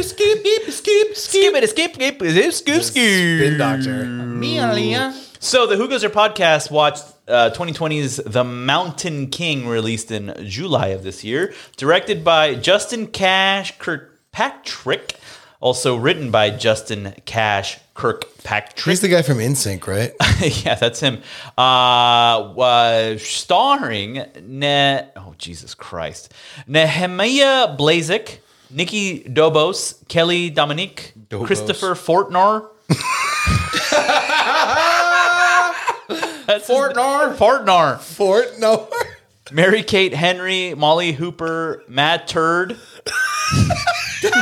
Spin Doctor. Mia. So the Who Goes There podcast watched 2020's The Mountain King, released in July of this year, directed by Justin Cash Kirkpatrick, also written by Justin Cash Kirkpatrick. He's the guy from NSYNC, right? Yeah, that's him. Starring Jesus Christ, Nehemiah Blazik, Nikki Dobos, Kelly Dominique, Christopher Fortnar. Fortnar. Mary Kate Henry, Molly Hooper, Matt Turd. His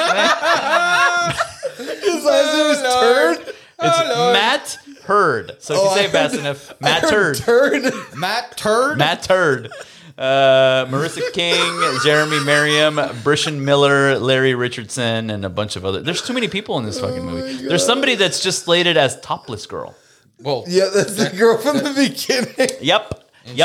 last name is Turd? It's Matt Hurd. So if you say it fast enough, Matt Turd. Matt Turd. Matt Turd. Marissa King, Jeremy Merriam, Brishan Miller, Larry Richardson, and a bunch of other. There's too many people in this fucking movie. There's somebody that's just slated as topless girl. Well, Yeah, that's the girl from the beginning. Yep.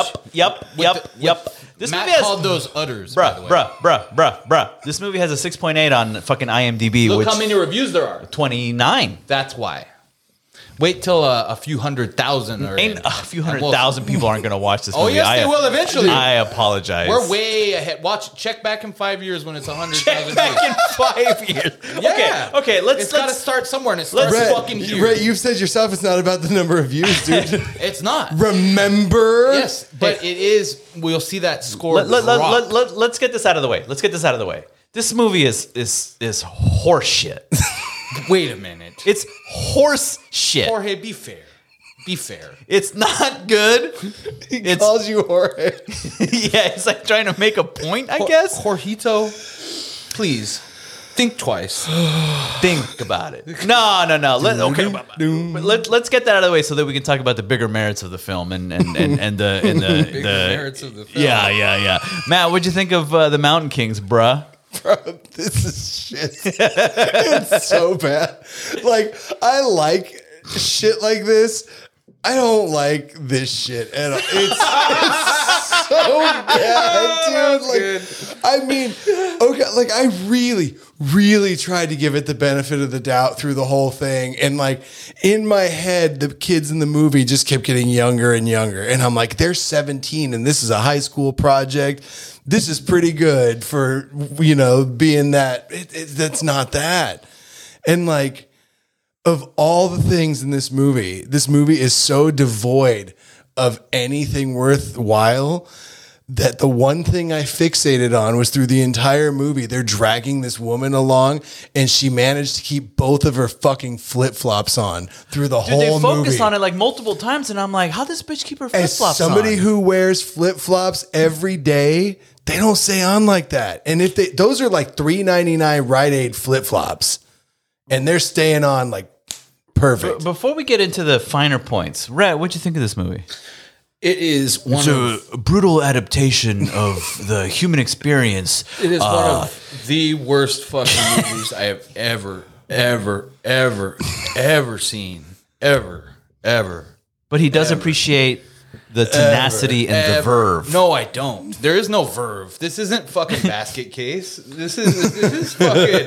This Matt movie has called those udders. by the way. bruh. This movie has a 6.8 on fucking IMDb, Look which how many reviews there are. 29. That's why. Wait till a few 100,000 are Ain't in. a few 100,000 people aren't going to watch this movie. Oh, yes, they will eventually. I apologize. We're way ahead. Check back in 5 years when it's 100,000 back views. in 5 years. Yeah. Okay. It's got to start somewhere, and it starts fucking here. Brett, you've said yourself it's not about the number of views, dude. It's not. Remember? Yes, but it is. We'll see that score. Let's get this out of the way. This movie is horse shit. Wait a minute. It's horse shit. Jorge, be fair. Be fair. It's not good. He calls you Jorge. Yeah, it's like trying to make a point, I guess. Jorgito, please think twice. Think about it. No. Let's get that out of the way so that we can talk about the bigger merits of the film and the merits of the film. Yeah. Matt, what'd you think of The Mountain Kings, bruh? Bro, this is shit. It's so bad. Like, I like shit like this. I don't like this shit at all. It's so bad, dude. Like, I mean, okay, like I really tried to give it the benefit of the doubt through the whole thing. And like in my head, the kids in the movie just kept getting younger and younger. And I'm like, they're 17 and this is a high school project. This is pretty good for, you know, being that. That's not that. And like, of all the things in this movie is so devoid of anything worthwhile that the one thing I fixated on was through the entire movie, they're dragging this woman along and she managed to keep both of her fucking flip-flops on through the Dude, whole they movie. focus on it like multiple times, and I'm like, how does this bitch keep her flip As flops on? somebody who wears flip-flops every day, they don't stay on like that. And if those are like $3.99 Rite Aid flip-flops, and they're staying on like perfect. Before we get into the finer points, Rhett, what'd you think of this movie? It is one of a brutal adaptation of the human experience. it is one of the worst fucking movies I have ever seen. Ever. But he does appreciate the tenacity and the verve. No, I don't. There is no verve. This isn't fucking Basket Case. This is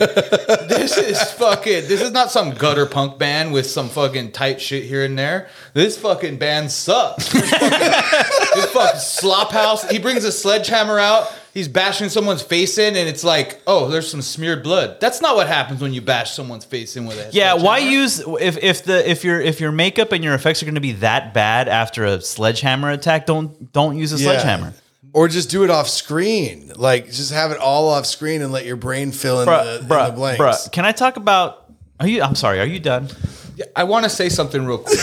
not some gutter punk band with some fucking tight shit here and there. This fucking band sucks. This fucking slop house. He brings a sledgehammer out. He's bashing someone's face in, and it's like, oh, there's some smeared blood. That's not what happens when you bash someone's face in with a Yeah, why sledgehammer. use if your makeup and your effects are going to be that bad after a sledgehammer attack? Don't use a sledgehammer. Or just do it off screen. Like, just have it all off screen and let your brain fill in the blanks. Bruh, can I talk about? I'm sorry. Are you done? I want to say something real quick.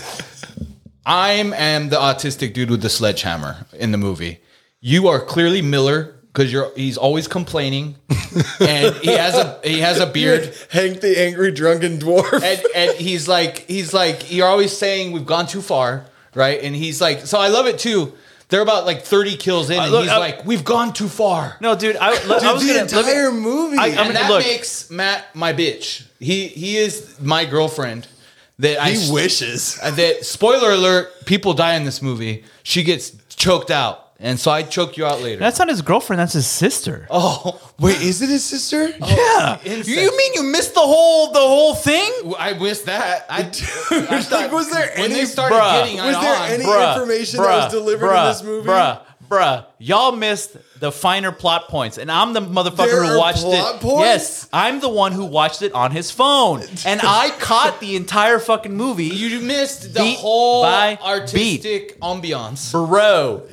I am the autistic dude with the sledgehammer in the movie. You are clearly Miller because he's always complaining, and he has a beard. Hank the angry drunken dwarf. And he's like you're always saying we've gone too far, right? And he's like, so I love it too. They're about like 30 kills in, and look, he's like, we've gone too far. No, dude. I was the gonna entire movie. And that look. makes Matt my bitch. He is my girlfriend. He wishes. That spoiler alert, people die in this movie. She gets choked out. And so I choke you out later. That's not his girlfriend. That's his sister. Oh, Wait, is it his sister? Yeah. incest. You mean you missed the whole thing? I missed that. I thought, Like, was there when any- they started Bruh, getting was it there on, any information that was delivered in this movie? Bruh, y'all missed the finer plot points, and I'm the motherfucker There who are watched plot it. points? Yes, I'm the one who watched it on his phone, and I caught the entire fucking movie. you missed the Beat whole by artistic ambiance. Bro,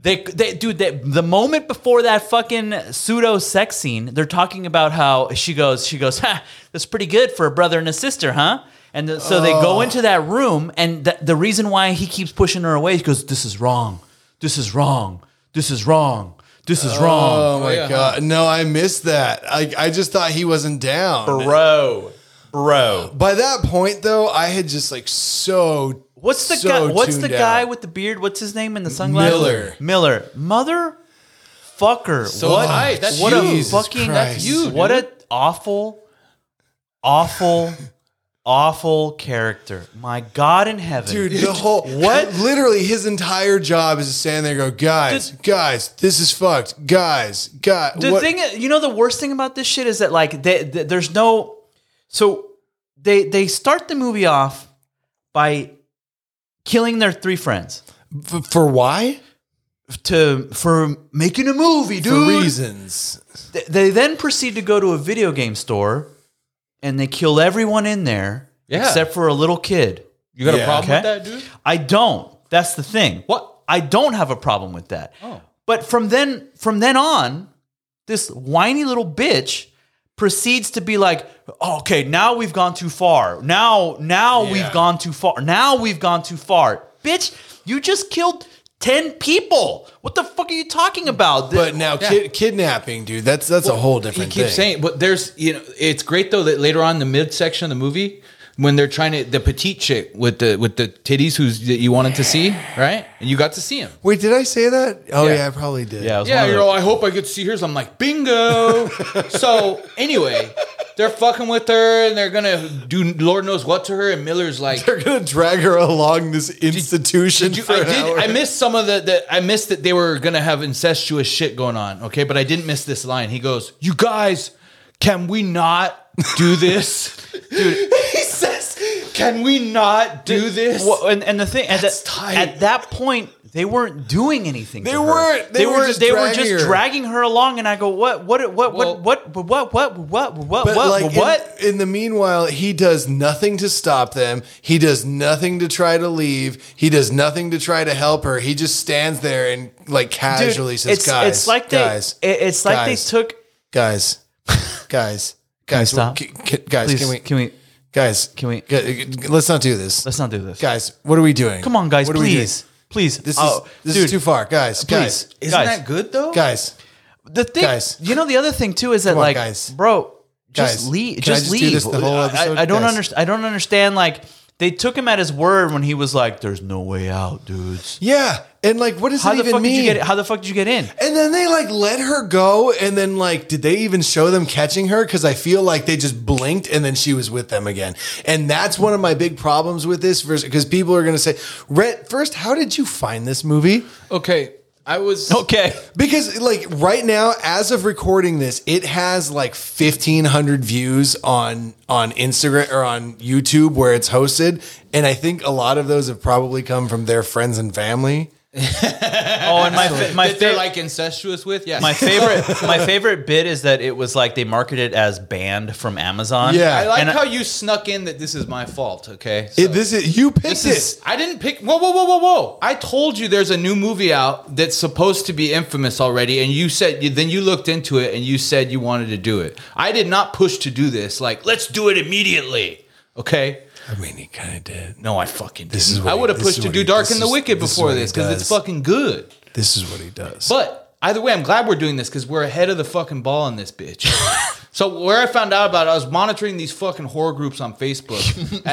the moment before that fucking pseudo sex scene, they're talking about how she goes, ha, that's pretty good for a brother and a sister, huh? And so they go into that room, and the reason why he keeps pushing her away is because this is wrong. This is wrong. This is wrong. This is wrong. Oh my yeah. God. No, I missed that. I just thought he wasn't down. Bro. By that point, though, I had just like so. What's the so guy? What's the tuned guy out. with the beard? What's his name and the sunglasses? Miller. Motherfucker. So what? high. That's what you. a Jesus fucking. Christ. That's you. What an awful character. My God in heaven, Dude, the whole what? Literally, his entire job is to stand there and go, guys, this is fucked. Guys. The thing, the worst thing about this shit is that like there's no. So they start the movie off by killing their three friends For why? for making a movie, dude. For reasons. They then proceed to go to a video game store and they kill everyone in there except for a little kid. You got a Yeah. problem Okay. with that, dude? I don't. That's the thing. What? I don't have a problem with that. Oh. But from then on, this whiny little bitch proceeds to be like, oh, okay, now we've gone too far. Now we've gone too far. Now we've gone too far. Bitch, you just killed 10 people. What the fuck are you talking about? But now kidnapping, dude, that's a whole different He keeps thing. saying, but there's, it's great though that later on in the mid section of the movie, when they're trying to, the petite chick with the titties that you wanted to see, right? And you got to see him. Wait, did I say that? Oh Yeah. yeah, I probably did. yeah, it was Yeah, one of you're the- all, I hope I get to see hers. I'm like, bingo. So anyway, they're fucking with her and they're gonna do Lord knows what to her. And Miller's like, They're gonna drag her along this institution. for an hour. I missed some of I missed that they were gonna have incestuous shit going on. Okay, but I didn't miss this line. He goes, "You guys, can we not do this, dude?" He says, "Can we not do this?" Well, and the thing That's tight. at that point, they weren't doing anything. They to her. weren't. They were just dragging her. dragging her along, and I go, what? But like in the meanwhile, he does nothing to stop them. He does nothing to try to leave. He does nothing to try to help her. He just stands there and like casually says, "Guys, it's like guys, they took guys, stop? Guys, Please, can we let's not do this. let's not do this, Guys, what are we doing? Come on, guys, What are we doing? please. This Dude, is too far, guys. Guys, Isn't that good though? guys. The thing, Guys. the other thing too is that Come on, like, guys. bro, just Guys, leave. can I Just just do leave. this the whole episode? I don't Guys. understand. I don't understand. Like they took him at his word when he was like, "There's no way out, dudes." Yeah, and like, what does How it the even fuck mean? did you get? How the fuck did you get in? And then they like let her go, and then like, did they even show them catching her? Because I feel like they just blinked, and then she was with them again. And that's one of my big problems with this, because people are going to say, Rhett, first, how did you find this movie? Okay, I was Okay. Because like right now, as of recording this, it has like 1,500 views on Instagram or on YouTube where it's hosted, and I think a lot of those have probably come from their friends and family. Oh, and my that they're like incestuous with. Yeah, my favorite bit is that it was like they marketed it as banned from Amazon. Yeah. I like And how you snuck in that this is my fault. Okay, So You picked this is, I didn't pick. Whoa! I told you there's a new movie out that's supposed to be infamous already, and you said then you looked into it and you said you wanted to do it. I did not push to do this. Like, let's do it immediately. Okay. I mean, he kind of did. No, I fucking did. This is I would have pushed to do Dark and the Wicked this is before what he this because it's does. fucking good. This is what he does. But either way, I'm glad we're doing this because we're ahead of the fucking ball on this bitch. So where I found out about it, I was monitoring these fucking horror groups on Facebook.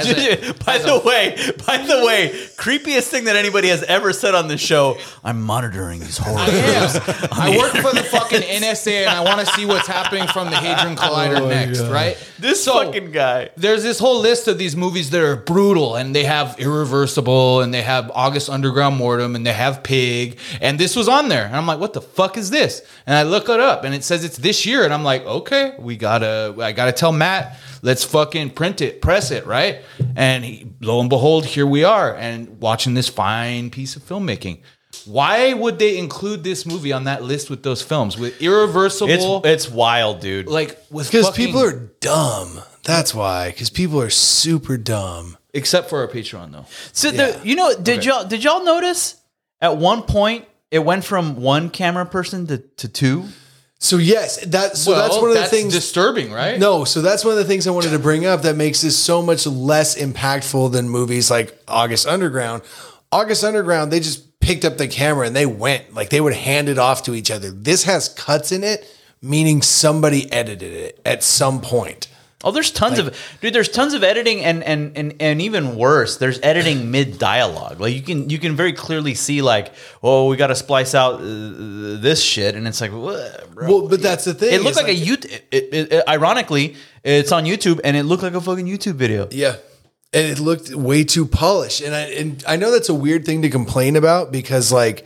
By the way, creepiest thing that anybody has ever said on this show. I'm monitoring these horror groups. I work for the fucking NSA and I want to see what's happening from the Hadron Collider next, right? This So, fucking guy. There's this whole list of these movies that are brutal, and they have Irreversible, and they have August Underground Mortem, and they have Pig, and this was on there. And I'm like, what the fuck is this? And I look it up, and it says it's this year, and I'm like, okay, I gotta tell Matt, let's fucking press it, right? And lo and behold, here we are, and watching this fine piece of filmmaking. Why would they include this movie on that list with those films? With Irreversible, It's wild, dude. like with Because fucking- people are dumb. That's why. Because people are super dumb. except for our Patreon though. So Yeah. did y'all notice at one point it went from one camera person to two? So yes, that's one of the things. disturbing, right? No, so that's one of the things I wanted to bring up that makes this so much less impactful than movies like August Underground. August Underground, they just picked up the camera and they went, like they would hand it off to each other. This has cuts in it, meaning somebody edited it at some point. Oh, there's tons of editing and even worse, there's editing mid dialogue. Like you can very clearly see like, oh, we got to splice out this shit, and it's like, what, bro? Well, but that's the thing. It looked is, like a YouTube. Ironically, it's on YouTube, and it looked like a fucking YouTube video. Yeah. And it looked way too polished. And I know that's a weird thing to complain about because like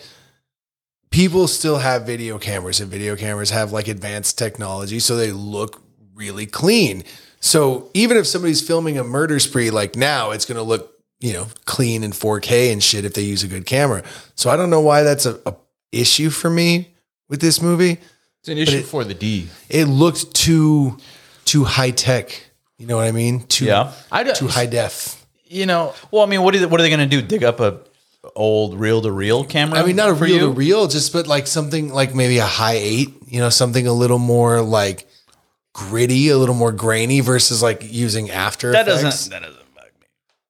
people still have video cameras and video cameras have like advanced technology. So they look really clean. So even if somebody's filming a murder spree, like now it's going to look, clean in 4K and shit if they use a good camera. So I don't know why that's a issue for me with this movie. It's an issue for the D. It looked too high tech. You know what I mean? Too high def. Well, I mean, what are they going to do? Dig up a old reel-to-reel camera? I mean, not a for reel to you? reel, just but like something like maybe a high 8, something a little more like gritty, a little more grainy versus like using After That Effects. doesn't bug me.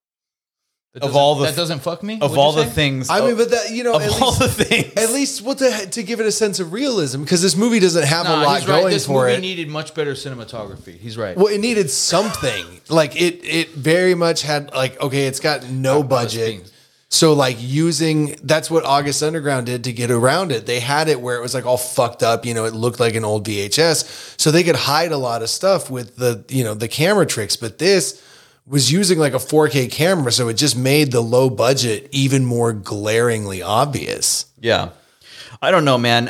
That doesn't fuck me. Of What'd all you the say? things, I mean, but that of all the things, at least to give it a sense of realism, because this movie doesn't have a lot he's right. going This for movie it. needed much better cinematography. He's right. Well, it needed something. Like it very much had like, okay, it's got no budget. things. So like that's what August Underground did to get around it. They had it where it was like all fucked up, it looked like an old VHS. So they could hide a lot of stuff with the camera tricks, but this was using like a 4K camera, so it just made the low budget even more glaringly obvious. yeah. I don't know, man.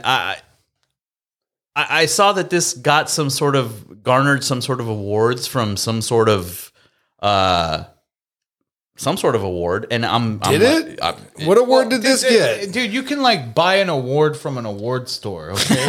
I saw that this garnered some sort of awards from some sort of some sort of award, and I'm Did it? What award did this get? Dude, you can like buy an award from an award store, okay?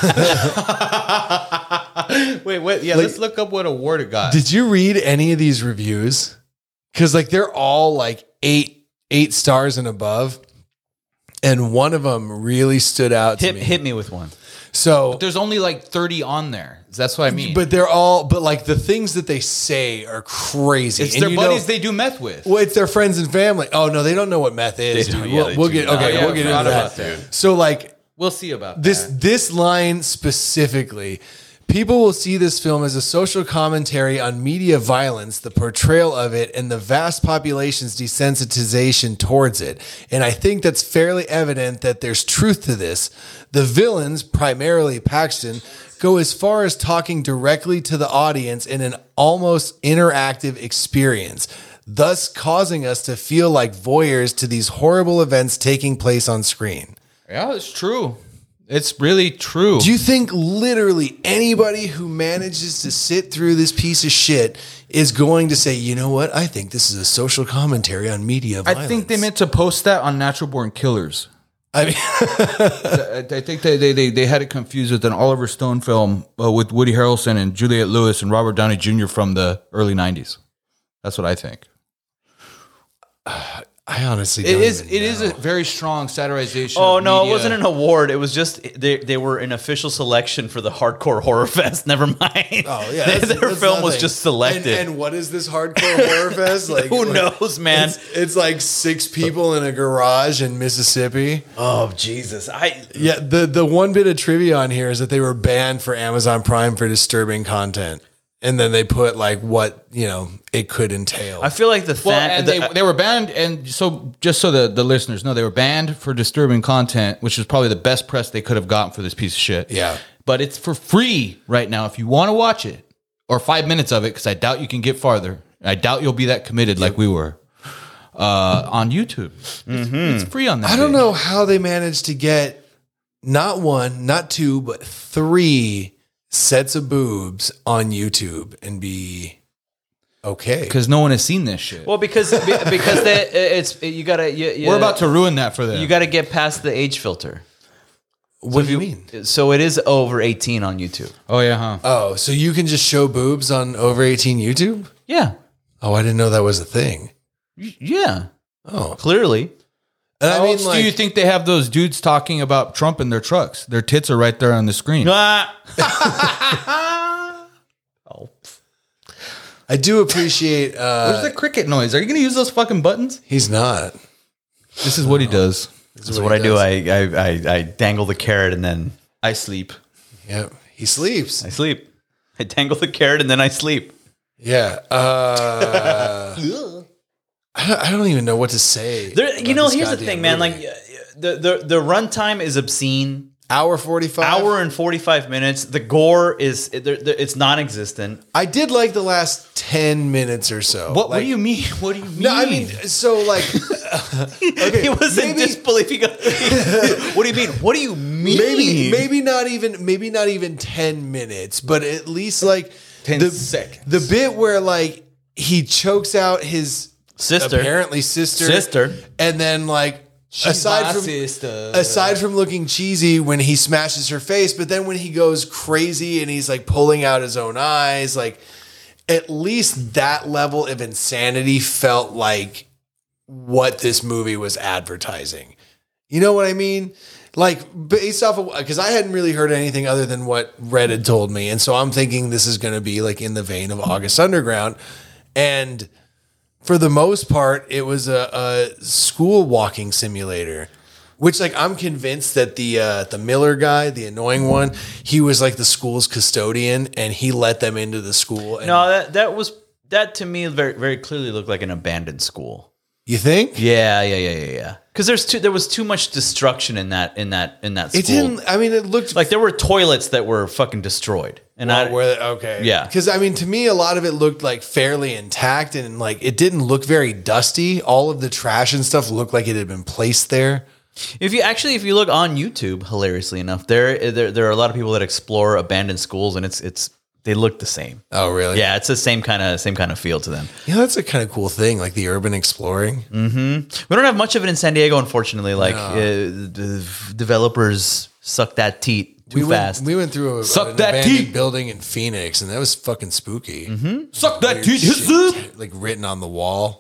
Wait, yeah, let's look up what award it got. Did you read any of these reviews? Because like they're all like eight stars and above, and one of them really stood out to me. hit me with one. So There's only like 30 on there. That's what I mean. but like the things that they say are crazy. it's And their you buddies know- they do meth with. Well, it's their friends and family. Oh no, they don't know what meth is. They don't, Dude. yeah, they We'll do get not. okay. Yeah, We'll get I into forgot that. about that. So like We'll see about this line specifically, people will see this film as a social commentary on media violence, the portrayal of it, and the vast population's desensitization towards it. And I think that's fairly evident that there's truth to this. The villains, primarily Paxton, go as far as talking directly to the audience in an almost interactive experience, thus causing us to feel like voyeurs to these horrible events taking place on screen. Yeah, it's true. It's really true. Do you think literally anybody who manages to sit through this piece of shit is going to say, you know what? I think this is a social commentary on media violence. I think they meant to post that on Natural Born Killers. I mean, I think they had it confused with an Oliver Stone film with Woody Harrelson and Juliette Lewis and Robert Downey Jr. from the early 90s. That's what I think. I honestly It don't is. even It is know. a very strong satirization. Oh of no, media. it wasn't an award. It was just they were an official selection for the Hardcore Horror Fest. Never mind. Oh yeah, their film was just selected. And what is this hardcore horror fest? Like, Who knows, man? It's like 6 people in a garage in Mississippi. Oh Jesus! Yeah, the one bit of trivia on here is that they were banned for Amazon Prime for disturbing content, and then they put like what it could entail. I feel like They were banned, and so just so the listeners know, they were banned for disturbing content, which is probably the best press they could have gotten for this piece of shit. Yeah. But it's for free right now if you want to watch it, or 5 minutes of it, because I doubt you can get farther. I doubt you'll be that committed like we were on YouTube. It's free on that. I don't page. know how they managed to get not 1, not 2, but 3 sets of boobs on YouTube and be okay. Because no one has seen this shit. well because you gotta We're about to ruin that for them. you gotta get past the age filter. What do you mean? So it is over 18 on YouTube. Oh yeah, huh? Oh, so you can just show boobs on over 18 YouTube? Yeah, Oh, I didn't know that was a thing. yeah. Oh, Clearly, and How else do you think they have those dudes talking about Trump in their trucks? Their tits are right there on the screen. I do appreciate. Where's the cricket noise? Are you going to use those fucking buttons? He's not. This is what he does. this is what I do. I dangle the carrot and then I sleep. Yeah, he sleeps. I sleep. I dangle the carrot and then I sleep. Yeah. I don't even know what to say. There, about here's this the goddamn thing, man. movie. Like the runtime is obscene. hour 45. Hour and 45 minutes. The gore is it's non-existent. I did like the last 10 minutes or so. What Like, do you mean? What do you mean? No, I mean, so like, okay, He was in maybe- disbelief. He goes, "What do you mean? What do you mean?" maybe not even 10 minutes, but at least like 10 seconds. The bit where like he chokes out his Sister. apparently sister, and then like aside from looking cheesy when he smashes her face, but then when he goes crazy and he's like pulling out his own eyes, like at least that level of insanity felt like what this movie was advertising. You know what I mean? Like based off of, because I hadn't really heard anything other than what Red had told me. And so I'm thinking this is going to be like in the vein of August Underground. And for the most part, it was a school walking simulator, which like I'm convinced that the Miller guy, the annoying one, he was like the school's custodian and he let them into the school. And No, that to me very very clearly looked like an abandoned school. you think? Yeah. Because there was too much destruction in that school. It didn't. I mean, it looked like there were toilets that were fucking destroyed, and okay. Yeah. Because I mean, to me, a lot of it looked like fairly intact and like it didn't look very dusty. All of the trash and stuff looked like it had been placed there. If you look on YouTube, hilariously enough, there are a lot of people that explore abandoned schools, and it's They look the same. Oh, really? Yeah, it's the same kind of feel to them. You know, that's a kind of cool thing, like the urban exploring. We don't have much of it in San Diego, unfortunately. Like the developers suck that teat too fast. We went through an that abandoned teat. building in Phoenix, and that was fucking spooky. Suck that Weird teeth. shit, like written on the wall.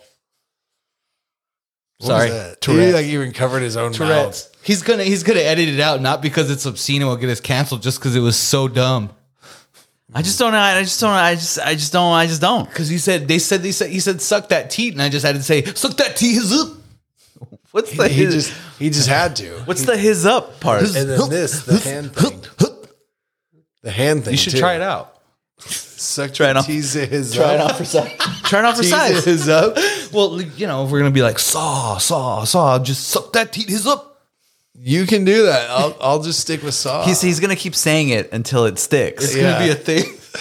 What Sorry. was that? Tourette's. He like even covered his own mouth. He's gonna edit it out, not because it's obscene and will get us canceled, just because it was so dumb. I just don't know. I just don't. Because he said suck that teat, and I just had to say suck that teat his up. What's the He just had to. What's the his up part? And then the hand thing. The hand thing. You should too. try it out. Suck Try it on. tease his Try it up. out for size. Try it out for Tease size. his up. Well, you know, if we're gonna be like saw, just suck that teat his up. You can do that. I'll just stick with saw. He's gonna keep saying it until it sticks. It's gonna be a thing.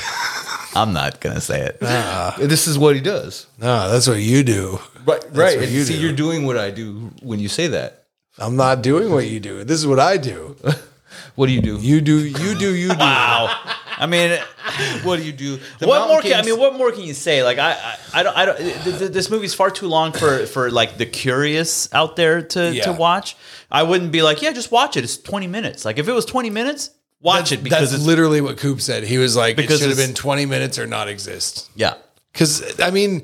I'm not gonna say it. This is what he does. No, that's what you do. Right. what you See, do. you're doing what I do when you say that. I'm not doing what you do. This is what I do. What do you do? You do. Wow. I mean, What do you do? what more can you say? Like I don't. This movie's far too long for like the curious out there to watch. I wouldn't be like, yeah, just watch it. It's 20 minutes. Like if it was 20 minutes, watch it because That's it's literally what Coop said. He was like, Because it should have it's- been 20 minutes or not exist. yeah. Because, I mean,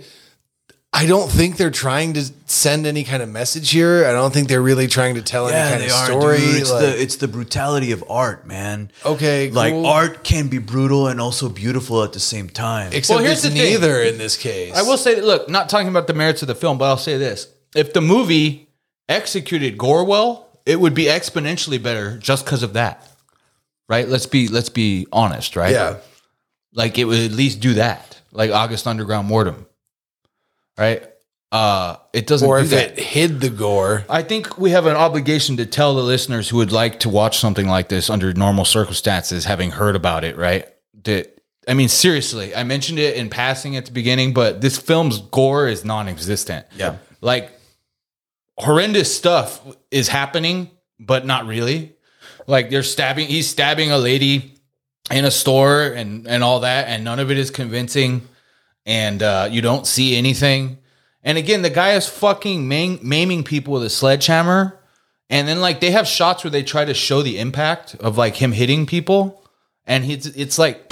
I don't think they're trying to send any kind of message here. I don't think they're really trying to tell any kind of story. It's the brutality of art, man. Okay, like cool. art can be brutal and also beautiful at the same time. Except Well, here's it's the thing. neither in this case. I will say that, look, not talking about the merits of the film, but I'll say this. If the movie executed gore well, it would be exponentially better just because of that. Right? Let's be honest, right? Yeah. Like it would at least do that. Like August Underground Mortem. Right? It doesn't Or do if that. it hid the gore. I think we have an obligation to tell the listeners who would like to watch something like this under normal circumstances, having heard about it, right? I mean, seriously, I mentioned it in passing at the beginning, but this film's gore is non-existent. Yeah. Like, horrendous stuff is happening, but not really. Like, he's stabbing a lady in a store and all that, and none of it is convincing, and you don't see anything. And again, the guy is fucking maiming people with a sledgehammer. And then like they have shots where they try to show the impact of like him hitting people. And it's like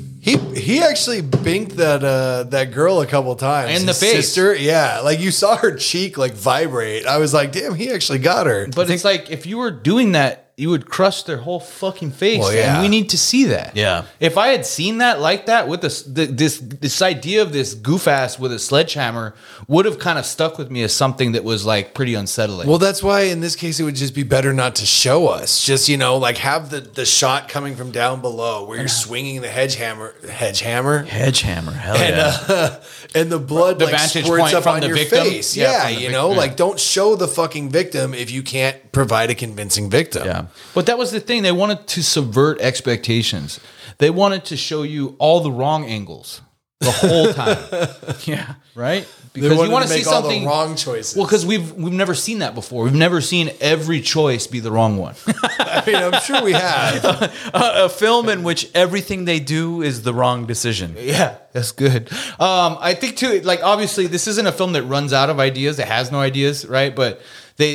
He actually binked that girl a couple times. In the His face. sister, yeah. Like you saw her cheek like vibrate. I was like, damn, he actually got her. but it's like if you were doing that, you would crush their whole fucking face. Well, yeah. And we need to see that. Yeah. If I had seen that like that with this idea of this goof ass with a sledgehammer would have kind of stuck with me as something that was like pretty unsettling. Well, that's why in this case it would just be better not to show us. Just, you know, like have the shot coming from down below where you're swinging the hedgehammer, Hedgehammer, hell and yeah. and the blood The like vantage squirts point up from on the your victim? face. Yeah, Yeah, from the you vic- know, yeah. like don't show the fucking victim if you can't provide a convincing victim. Yeah. But that was the thing. They wanted to subvert expectations. They wanted to show you all the wrong angles the whole time. Yeah. Right? They Because wanted you want to to see make all something the wrong choices. Well, because we've never seen that before. We've never seen every choice be the wrong one. I mean, I'm sure we have. A film in which everything they do is the wrong decision. Yeah, that's good. I think too, like obviously this isn't a film that runs out of ideas. It has no ideas, right? But they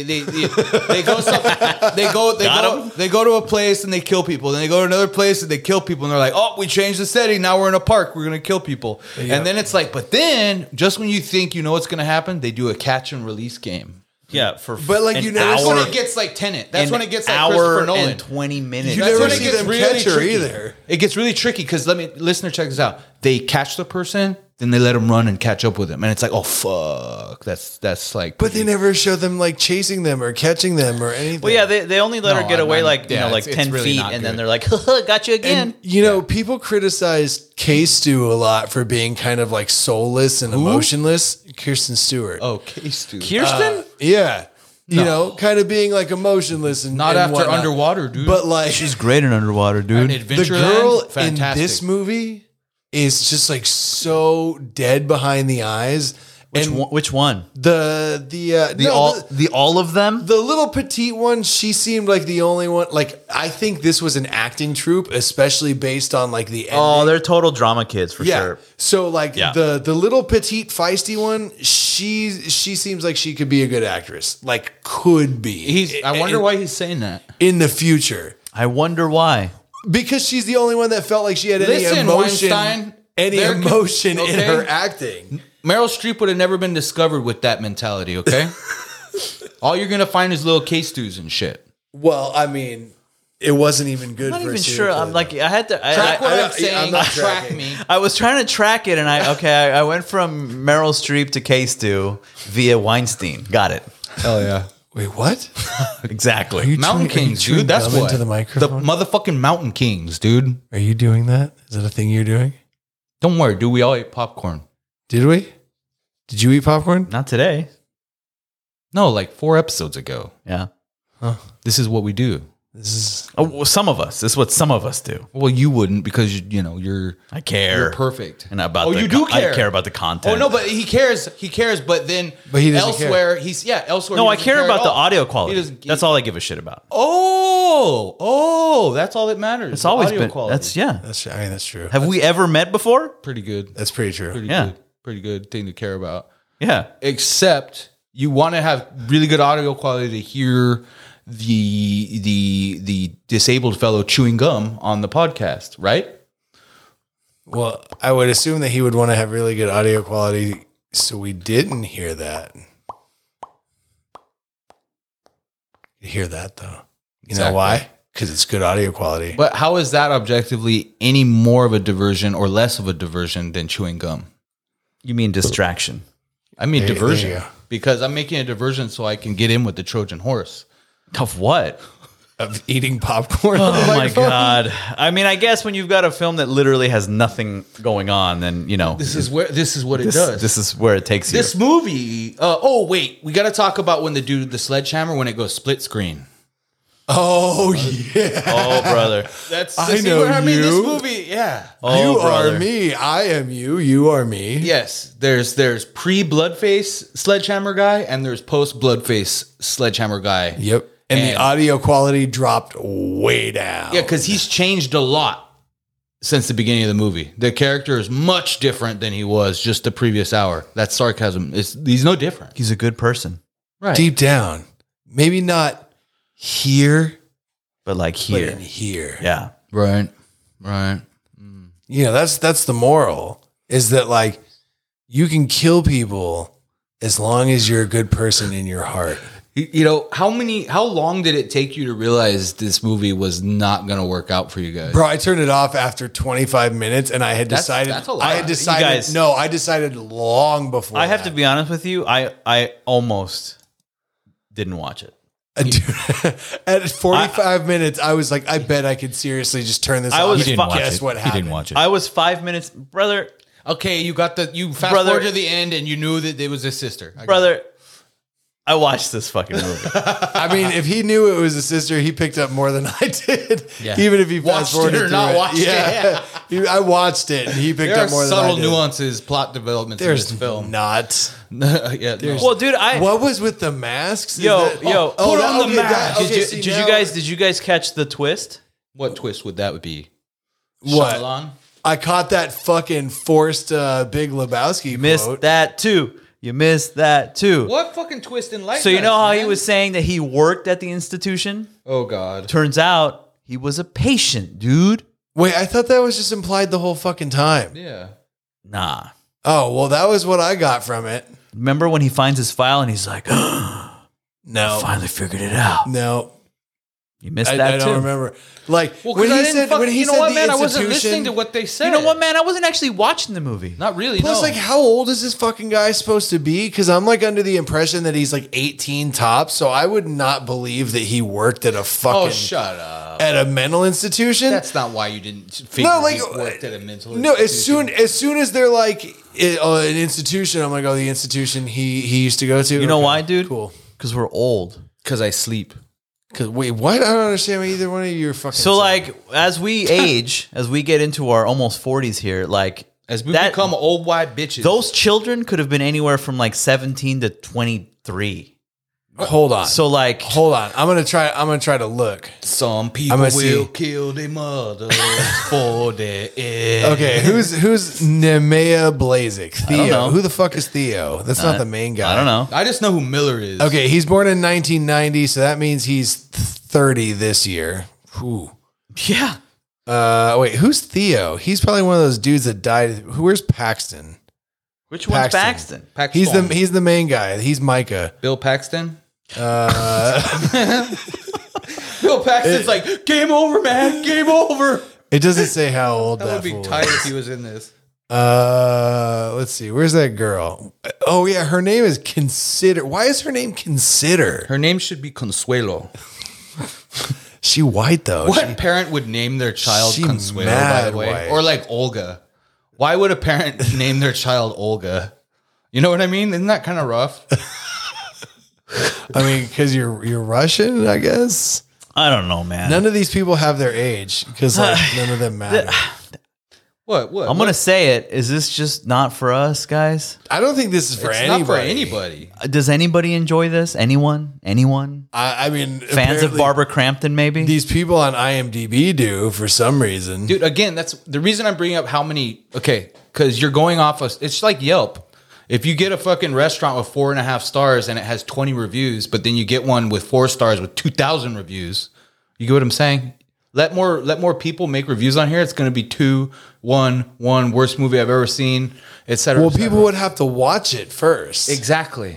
go to a place and they kill people. Then they go to another place and they kill people. And they're like, oh, we changed the setting. Now we're in a park. We're gonna kill people. And then it's like, but then just when you think you know what's gonna happen, they do a catch and release game. Yeah, But, like, you never That's see when Hour- it gets like Tenet. That's when it gets like hour Christopher Nolan. and 20 minutes. You That's never when it see gets them really catch her tricky. either. It gets really tricky because listener, check this out. They catch the person, then they let them run and catch up with them, and it's like, oh fuck, that's like. But they never show them like chasing them or catching them or anything. Well, yeah, they only let No, her get away I'm- like, yeah, like it's 10 really feet, not and then good. they're like, got you again. And you know, people criticize K-Stu a lot for being kind of like soulless and emotionless. Kirsten Stewart. oh, case dude. Kirsten? Yeah. You know, kind of being like emotionless and Not and after whatnot. Underwater, dude. But like She's great in Underwater, dude. the Adventureland, girl in fantastic. this movie is just like so dead behind the eyes. Which one? The All of them? The little petite one, she seemed like the only one. Like, I think this was an acting troupe, especially based on like the ending. Oh, they're total drama kids for yeah. sure. So like Yeah. the little petite feisty one, she seems like she could be a good actress. Like, could be. I wonder why he's saying that. In the future. I wonder why. Because she's the only one that felt like she had any Listen, emotion. Weinstein, Any there could- emotion in okay? her acting. Meryl Streep would have never been discovered with that mentality, okay? All you're going to find is little K-stews and shit. Well, I mean, it wasn't even good I'm not for a even serial sure. killer, I'm like, I had to. Track what I- I'm saying. I'm not track tracking. me. I was trying to track it, and I went from Meryl Streep to K-Stew via Weinstein. Got it. Hell yeah. Wait, what? Exactly. Mountain chewing- are you Kings, chewing dude. That's gum what. into the microphone? The motherfucking Mountain Kings, dude. Are you doing that? Is that a thing you're doing? Don't worry, dude. We all ate popcorn. Did we? Did you eat popcorn? Not today. No, like 4 episodes ago. Yeah. This is what we do. This is Oh, well, some of us. This is what some of us do. Well, you wouldn't because you're I care. you're perfect. And about oh, the you do care. I care about the content. Oh no, but he cares. He cares. But then, But he doesn't elsewhere, elsewhere. No, he I doesn't care about at the all. audio quality. He doesn't- That's all I give a shit about. Oh, that's all that matters. It's always Audio been. quality. that's I mean that's true. Have we ever met before? pretty good. That's pretty true. Yeah. Pretty good thing to care about. Yeah. Except you want to have really good audio quality to hear the disabled fellow chewing gum on the podcast, right? Well, I would assume that he would want to have really good audio quality, so we didn't hear that. You hear that though? You know Exactly. why? Because it's good audio quality. But how is that objectively any more of a diversion or less of a diversion than chewing gum? You mean distraction? I mean There- diversion there you go. because I'm making a diversion so I can get in with the Trojan horse. Of what? Of eating popcorn. Oh my god! I mean, I guess when you've got a film that literally has nothing going on, then This is what it does. This is where it takes you. This movie. Oh wait, we got to talk about when they do the sledgehammer when it goes split screen. Oh yeah. Oh brother! That's I see know what I mean. This you. movie, yeah. Oh, You brother. are me. I am you. You are me. Yes, there's pre Bloodface sledgehammer guy and there's post Bloodface sledgehammer guy. Yep. And the audio quality dropped way down. Yeah, because he's changed a lot since the beginning of the movie. The character is much different than he was just the previous hour. That's sarcasm. He's no different. He's a good person, Right. Deep down. Maybe not here, but like but here, in here. yeah. Right. Right. You know, that's the moral, is that like you can kill people as long as you're a good person in your heart. You know, how long did it take you to realize this movie was not going to work out for you guys? Bro, I turned it off after 25 minutes and I had That's- decided that's a lot. I had decided You guys- no, I decided long before. I have to that. be honest with you. I almost didn't watch it. Dude, at 45 minutes, I was like, I bet I could seriously just turn this I off. was and He didn't watch guess it. what He happened. didn't watch it. I was 5 minutes, brother. Okay, you fast Brother- forward to the end and you knew that it was his sister. I got it. Brother, I watched this fucking movie. I mean, if he knew it was a sister, he picked up more than I did. Yeah. Even if he Watched fast forwarded it or not watched it, yeah. I watched it and he picked There are up more than I subtle did. nuances, plot developments There's in this film. not. Yeah, no. Well, dude, What was with the masks? Is Yo, that- yo, oh, put that- on the okay, mask. that- okay, see, Did now- you guys catch the twist? What twist would that be? What? Shyamalan? I caught that fucking forced Big Lebowski Missed quote. that too. You missed that too. What fucking twist in light? So you know how he was saying that he worked at the institution? Oh God. Turns out he was a patient, dude. Wait, I thought that was just implied the whole fucking time. Yeah. Nah. Oh, well, that was what I got from it. Remember when he finds his file and he's like, No. finally figured it out. No. You missed I that too. don't remember. Like, Well, when because I he didn't said, fucking, when he you know said what, the man? I wasn't institution- listening to what they said. You know what, man? I wasn't actually watching the movie. Not really. Plus, no. like, how old is this fucking guy supposed to be? Because I'm like under the impression that he's like 18 tops. So I would not believe that he worked at a fucking oh, shut up. at a mental institution. That's not why you didn't figure No, like, he worked at a mental no. institution. As soon as they're like an institution, I'm like, oh, the institution he used to go to. You know Okay, why, dude? Cool. Because we're old. Because I sleep. Because wait, what? I don't understand what either one of you are fucking. So, saying. like, as we age, as we get into our almost 40s here, like, As we become old white bitches. Those children could have been anywhere from like 17 to 23. Hold on. So like, Hold on. I'm gonna try to look. Some people I'ma will see. kill their mothers for their eggs. Okay, who's Nemea Blazik? Theo. know. Who the fuck is Theo? That's not the main guy. I don't know. I just know who Miller is. Okay, he's born in 1990, so that means he's 30 this year. Whew. Yeah. Wait, who's Theo? He's probably one of those dudes that died. Where's Paxton? Which one's Paxton. Paxton? He's the main guy. He's Micah. Bill Paxton. Uh, Bill Paxton's like, game over, man, game over. It doesn't say how old That that would be fool is. tight if he was in this. Let's see. Where's that girl? Oh yeah, her name is Consider. Why is her name Consider? Her name should be Consuelo. She white though. What parent would name their child she Consuelo, by mad the way? white. Or like Olga. Why would a parent name their child Olga? You know what I mean? Isn't that kind of rough? I mean, because you're Russian, I guess. I don't know, man. None of these people have their age because like none of them matter. What? I'm going to say it. Is this just not for us, guys? I don't think this is for It's anybody. not for anybody. Does anybody enjoy this? Anyone? I mean, Fans of apparently Barbara Crampton, maybe? These people on IMDb do for some reason. Dude, again, that's the reason I'm bringing up how many. Okay, because you're going off of. It's like Yelp. If you get a fucking restaurant with 4.5 stars and it has 20 reviews, but then you get one with 4 stars with 2,000 reviews, you get what I'm saying? Let more people make reviews on here. It's going to be 2, 1, worst movie I've ever seen, etc. Well, people would have to watch it first. Exactly.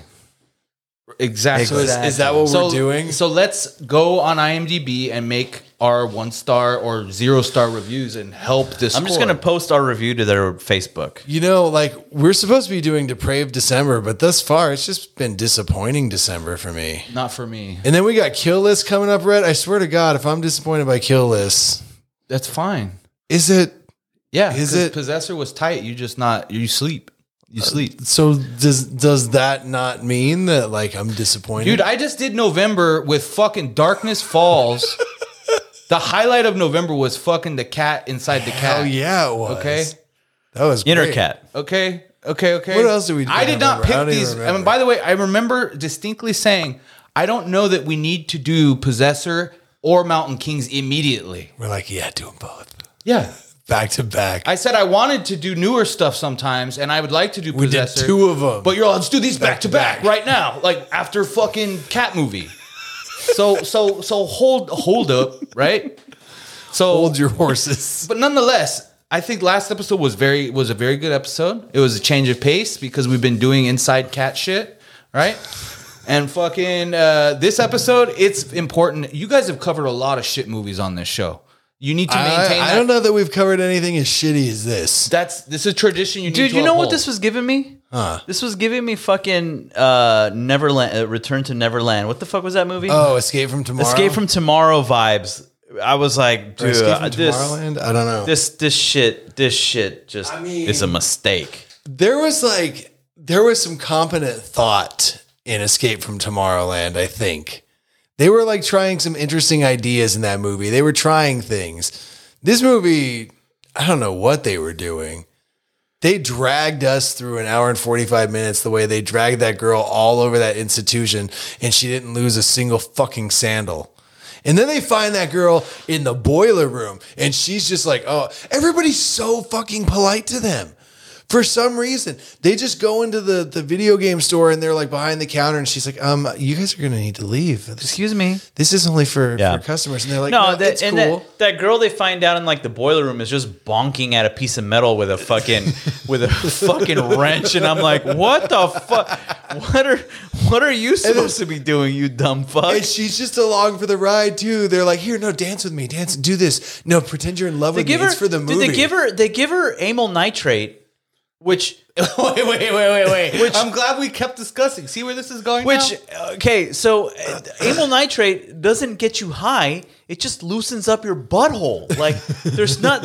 So is that what we're doing? So let's go on IMDb and make our 1-star or 0-star reviews and help this. I'm just going to post our review to their Facebook. You know, like we're supposed to be doing Depraved December, but thus far it's just been disappointing December for me. Not for me. And then we got Kill List coming up, Rhett. I swear to God, if I'm disappointed by Kill List, That's fine. is it? Yeah. Is 'cause it- Possessor was tight. You just not. You sleep. You sleep. So does that not mean that like I'm disappointed? Dude, I just did November with fucking Darkness Falls. The highlight of November was fucking the cat inside the cat. Hell yeah, it was. Okay. That was great. Intercat. Okay. What else did we do? I did not I don't pick even these. I remember. mean, by the way, I remember distinctly saying, I don't know that we need to do Possessor or Mountain Kings immediately. We're like, yeah, do them both Yeah. back to back. I said I wanted to do newer stuff sometimes, and I would like to do We did Possessor. 2 of them. But you're all, let's do these back to back back. right now, like after fucking cat movie. So hold up, right? So Hold your horses. but nonetheless, I think last episode was a very good episode. It was a change of pace because we've been doing inside cat shit, right? And fucking this episode, it's important. You guys have covered a lot of shit movies on this show. You need to maintain. I don't know that we've covered anything as shitty as this. This is tradition. You need Dude, to you know what uphold. this was giving me? Huh. This was giving me fucking Neverland, Return to Neverland. What the fuck was that movie? Oh, Escape from Tomorrow. Escape from Tomorrow vibes. I was like, Or dude, Escape from this Tomorrowland? I don't know. this shit just is a mistake. There was some competent thought in Escape from Tomorrowland, I think. They were like trying some interesting ideas in that movie. They were trying things. This movie, I don't know what they were doing. They dragged us through an hour and 45 minutes the way they dragged that girl all over that institution and she didn't lose a single fucking sandal. And then they find that girl in the boiler room and she's just like, oh, everybody's so fucking polite to them. For some reason, they just go into the video game store and they're like behind the counter and she's like, you guys are going to need to leave. Excuse me. This is only for Yeah. customers. And they're like, No, no, it's and cool. that girl they find down in like the boiler room is just bonking at a piece of metal with a fucking wrench, and I'm like, what the fuck? What are you supposed to be doing, you dumb fuck? And she's just along for the ride too. They're like, here, no, dance with me, dance, do this. No, pretend you're in love with me. It's for the movie. They give her amyl nitrate, which Wait. I'm glad we kept discussing. See where this is going now? Okay, so amyl nitrate doesn't get you high. It just loosens up your butthole. Like there's no.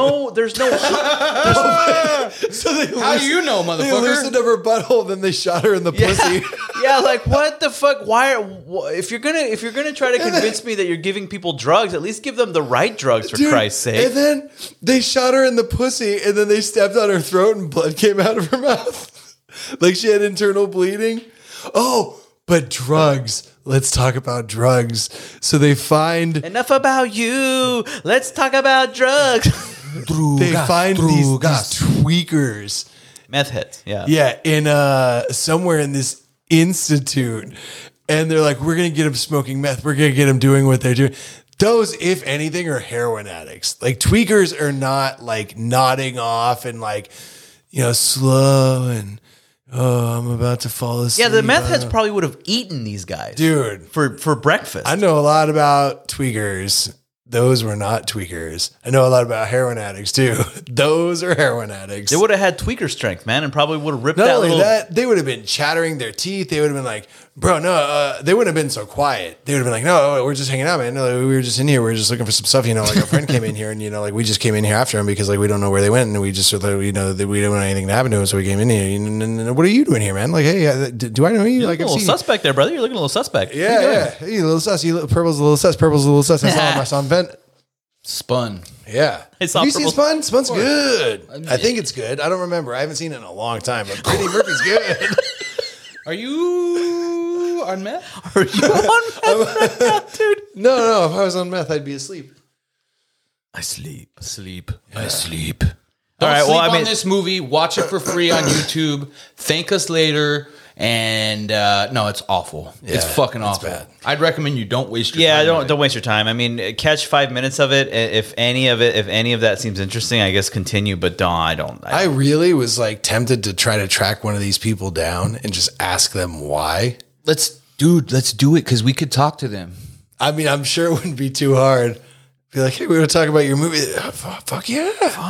So they How do you know, They loosened motherfucker? up her butthole, then they shot her in the pussy. Yeah, like what the fuck? If you're gonna try to convince me that you're giving people drugs, at least give them the right drugs for Dude, Christ's sake. And then they shot her in the pussy, and then they stepped on her throat, and blood came out of her mouth, like she had internal bleeding. Oh, but drugs. Let's talk about drugs. So they find Enough about you. Let's talk about drugs. these tweakers. Meth heads. Yeah. Yeah, in somewhere in this institute, and they're like, we're gonna get them smoking meth. We're gonna get them doing what they're doing. Those, if anything, are heroin addicts. Like tweakers are not like nodding off and like, slow and I'm about to fall asleep. Yeah, the meth heads probably would have eaten these guys, Dude, for breakfast. I know a lot about tweakers. Those were not tweakers. I know a lot about heroin addicts too. Those are heroin addicts. They would have had tweaker strength, man, and probably would have ripped Not that only little. that, they would have been chattering their teeth. They would have been like, bro, no, they wouldn't have been so quiet. They would have been like, no, we're just hanging out, man. No, we were just in here. We were just looking for some stuff. Like our friend came in here and, like we just came in here after him because like we don't know where they went. And we just thought, that we don't want anything to happen to him. So we came in here. And what are you doing here, man? Like, hey, do I know you? You're Like, looking a little suspect there, brother. You're looking a little suspect. Yeah. Hey, you little sus. Purple's a little sus. Purple's a little sus. I saw him vent. Spun. Yeah. I saw Have you seen Purple. Spun? Spun's good. I think it's good. I don't remember. I haven't seen it in a long time, but Brittany Murphy's good. Are you on meth? Are you on meth right now, dude? No. If I was on meth, I'd be asleep. I sleep. I sleep. Don't All right, sleep well, I mean- on this movie. Watch it for free on YouTube. Thank us later. And no, it's awful. It's fucking awful. bad. I'd recommend you don't waste your Yeah, time. on it. don't waste your time. I mean, catch 5 minutes of it. If any of that seems interesting, I guess continue. But I don't. I really was like tempted to try to track one of these people down and just ask them why. Let's do it because we could talk to them. I mean, I'm sure it wouldn't be too hard. Be like, hey, we want to talk about your movie. Fuck yeah.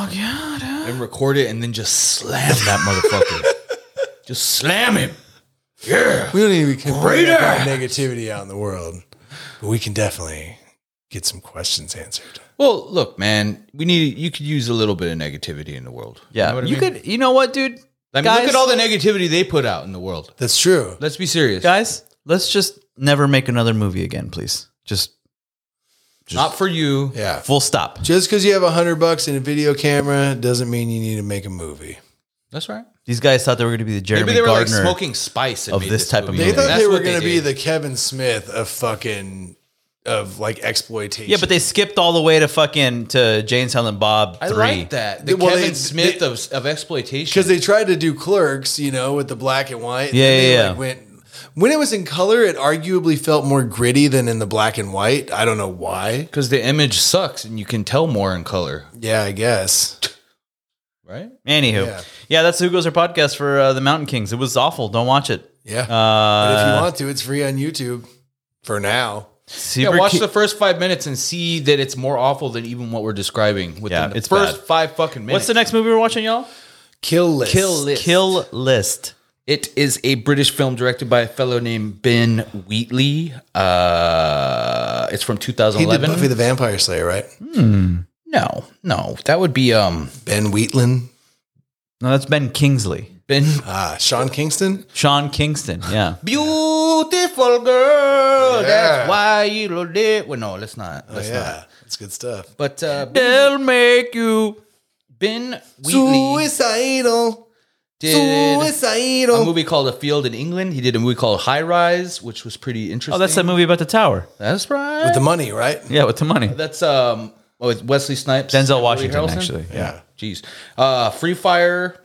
And record it and then just slam that motherfucker. Just slam him. Yeah. We don't even bring our negativity out in the world, but we can definitely get some questions answered. Well, look, man, you could use a little bit of negativity in the world. Yeah, You know what I mean? could. You know what, dude? I mean, Guys- look at all the negativity they put out in the world. That's true. Let's be serious. Guys, let's just never make another movie again, please. Just Not for you. Yeah. full stop. Just because you have $100 in a video camera doesn't mean you need to make a movie. That's right. These guys thought they were going to be the Jeremy Maybe they were like Gardner. smoking spice and of made this type of movie. movie. They thought That's they were what going to be did. the Kevin Smith of like exploitation. Yeah, but they skipped all the way to Jane and Silent Bob 3. I like that. The Well, Kevin Smith of exploitation. because they tried to do Clerks, with the black and white. And Yeah, then they, yeah, like, when it was in color, it arguably felt more gritty than in the black and white. I don't know why. Because the image sucks and you can tell more in color. Yeah, I guess. Right? Anywho, yeah, that's Who Goes Our podcast for the Mountain Kings. It was awful. Don't watch it. Yeah. But if you want to, it's free on YouTube for now. Super watch cute. the first 5 minutes and see that it's more awful than even what we're describing within the it's first bad. 5 fucking minutes. What's the next movie we're watching, y'all? Kill List. Kill List. It is a British film directed by a fellow named Ben Wheatley. It's from He did 2011. Buffy the Vampire Slayer, right? No, that would be Ben Wheatland. No, that's Ben Kingsley. Ben. Sean Kingston. Sean Kingston. Yeah. Beautiful girl. Yeah. That's why you did. Well, no, let's not. Let's not. That's good stuff. But They'll make you. Ben Wheatley Suicidal. did a Suicidal. movie called A Field in England. He did a movie called High Rise, which was pretty interesting. Oh, that's that movie about the tower. That's right. With the money, right? Yeah, with the money. That's with Wesley Snipes, Denzel Woody Washington, Harrelson? actually. Yeah. Jeez. Free Fire.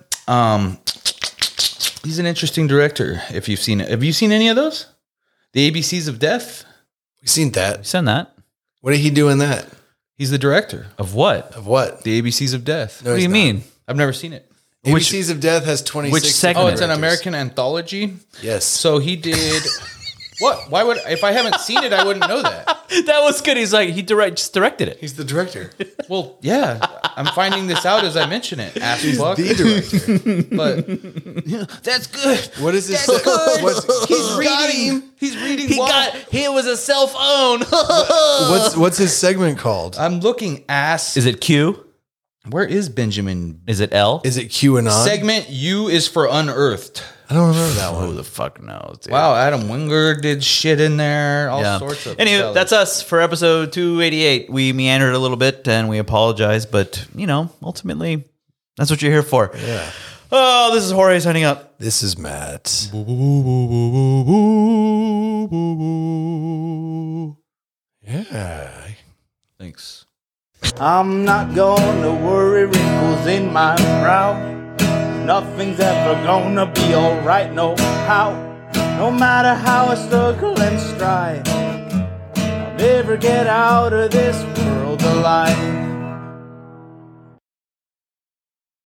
He's an interesting director. If you've seen it, have you seen any of those? The ABCs of Death. We've seen that. Send that. What did he do in that? He's the director. Of what? Of what? The ABCs of Death. No, What do he's you not. mean? I've never seen it. ABCs of Death has 26. which segment? Oh, it's an directors. American anthology. Yes. So he did. What? Why would? If I haven't seen it, I wouldn't know that. That was good. He's like, just directed it. He's the director. Well, yeah. I'm finding this out as I mention it. Ass fuck. The director. But that's good. What is this? That's good. He's reading. He's reading. It was a cell phone. What's his segment called? I'm looking ass. Is it Q? Where is Benjamin? Is it L? Is it QAnon? Segment U is for unearthed. I don't remember that one. Who the fuck knows? Dude? Wow, Adam Wingard did shit in there. All sorts of. Anyway, fellas. that's us for episode 288. We meandered a little bit and we apologize, but ultimately, that's what you're here for. Yeah. Oh, this is Jorge signing up. This is Matt. Yeah. Thanks. I'm not gonna worry wrinkles in my brow. Nothing's ever gonna be alright, no how. No matter how I struggle and strive, I'll never get out of this world alive.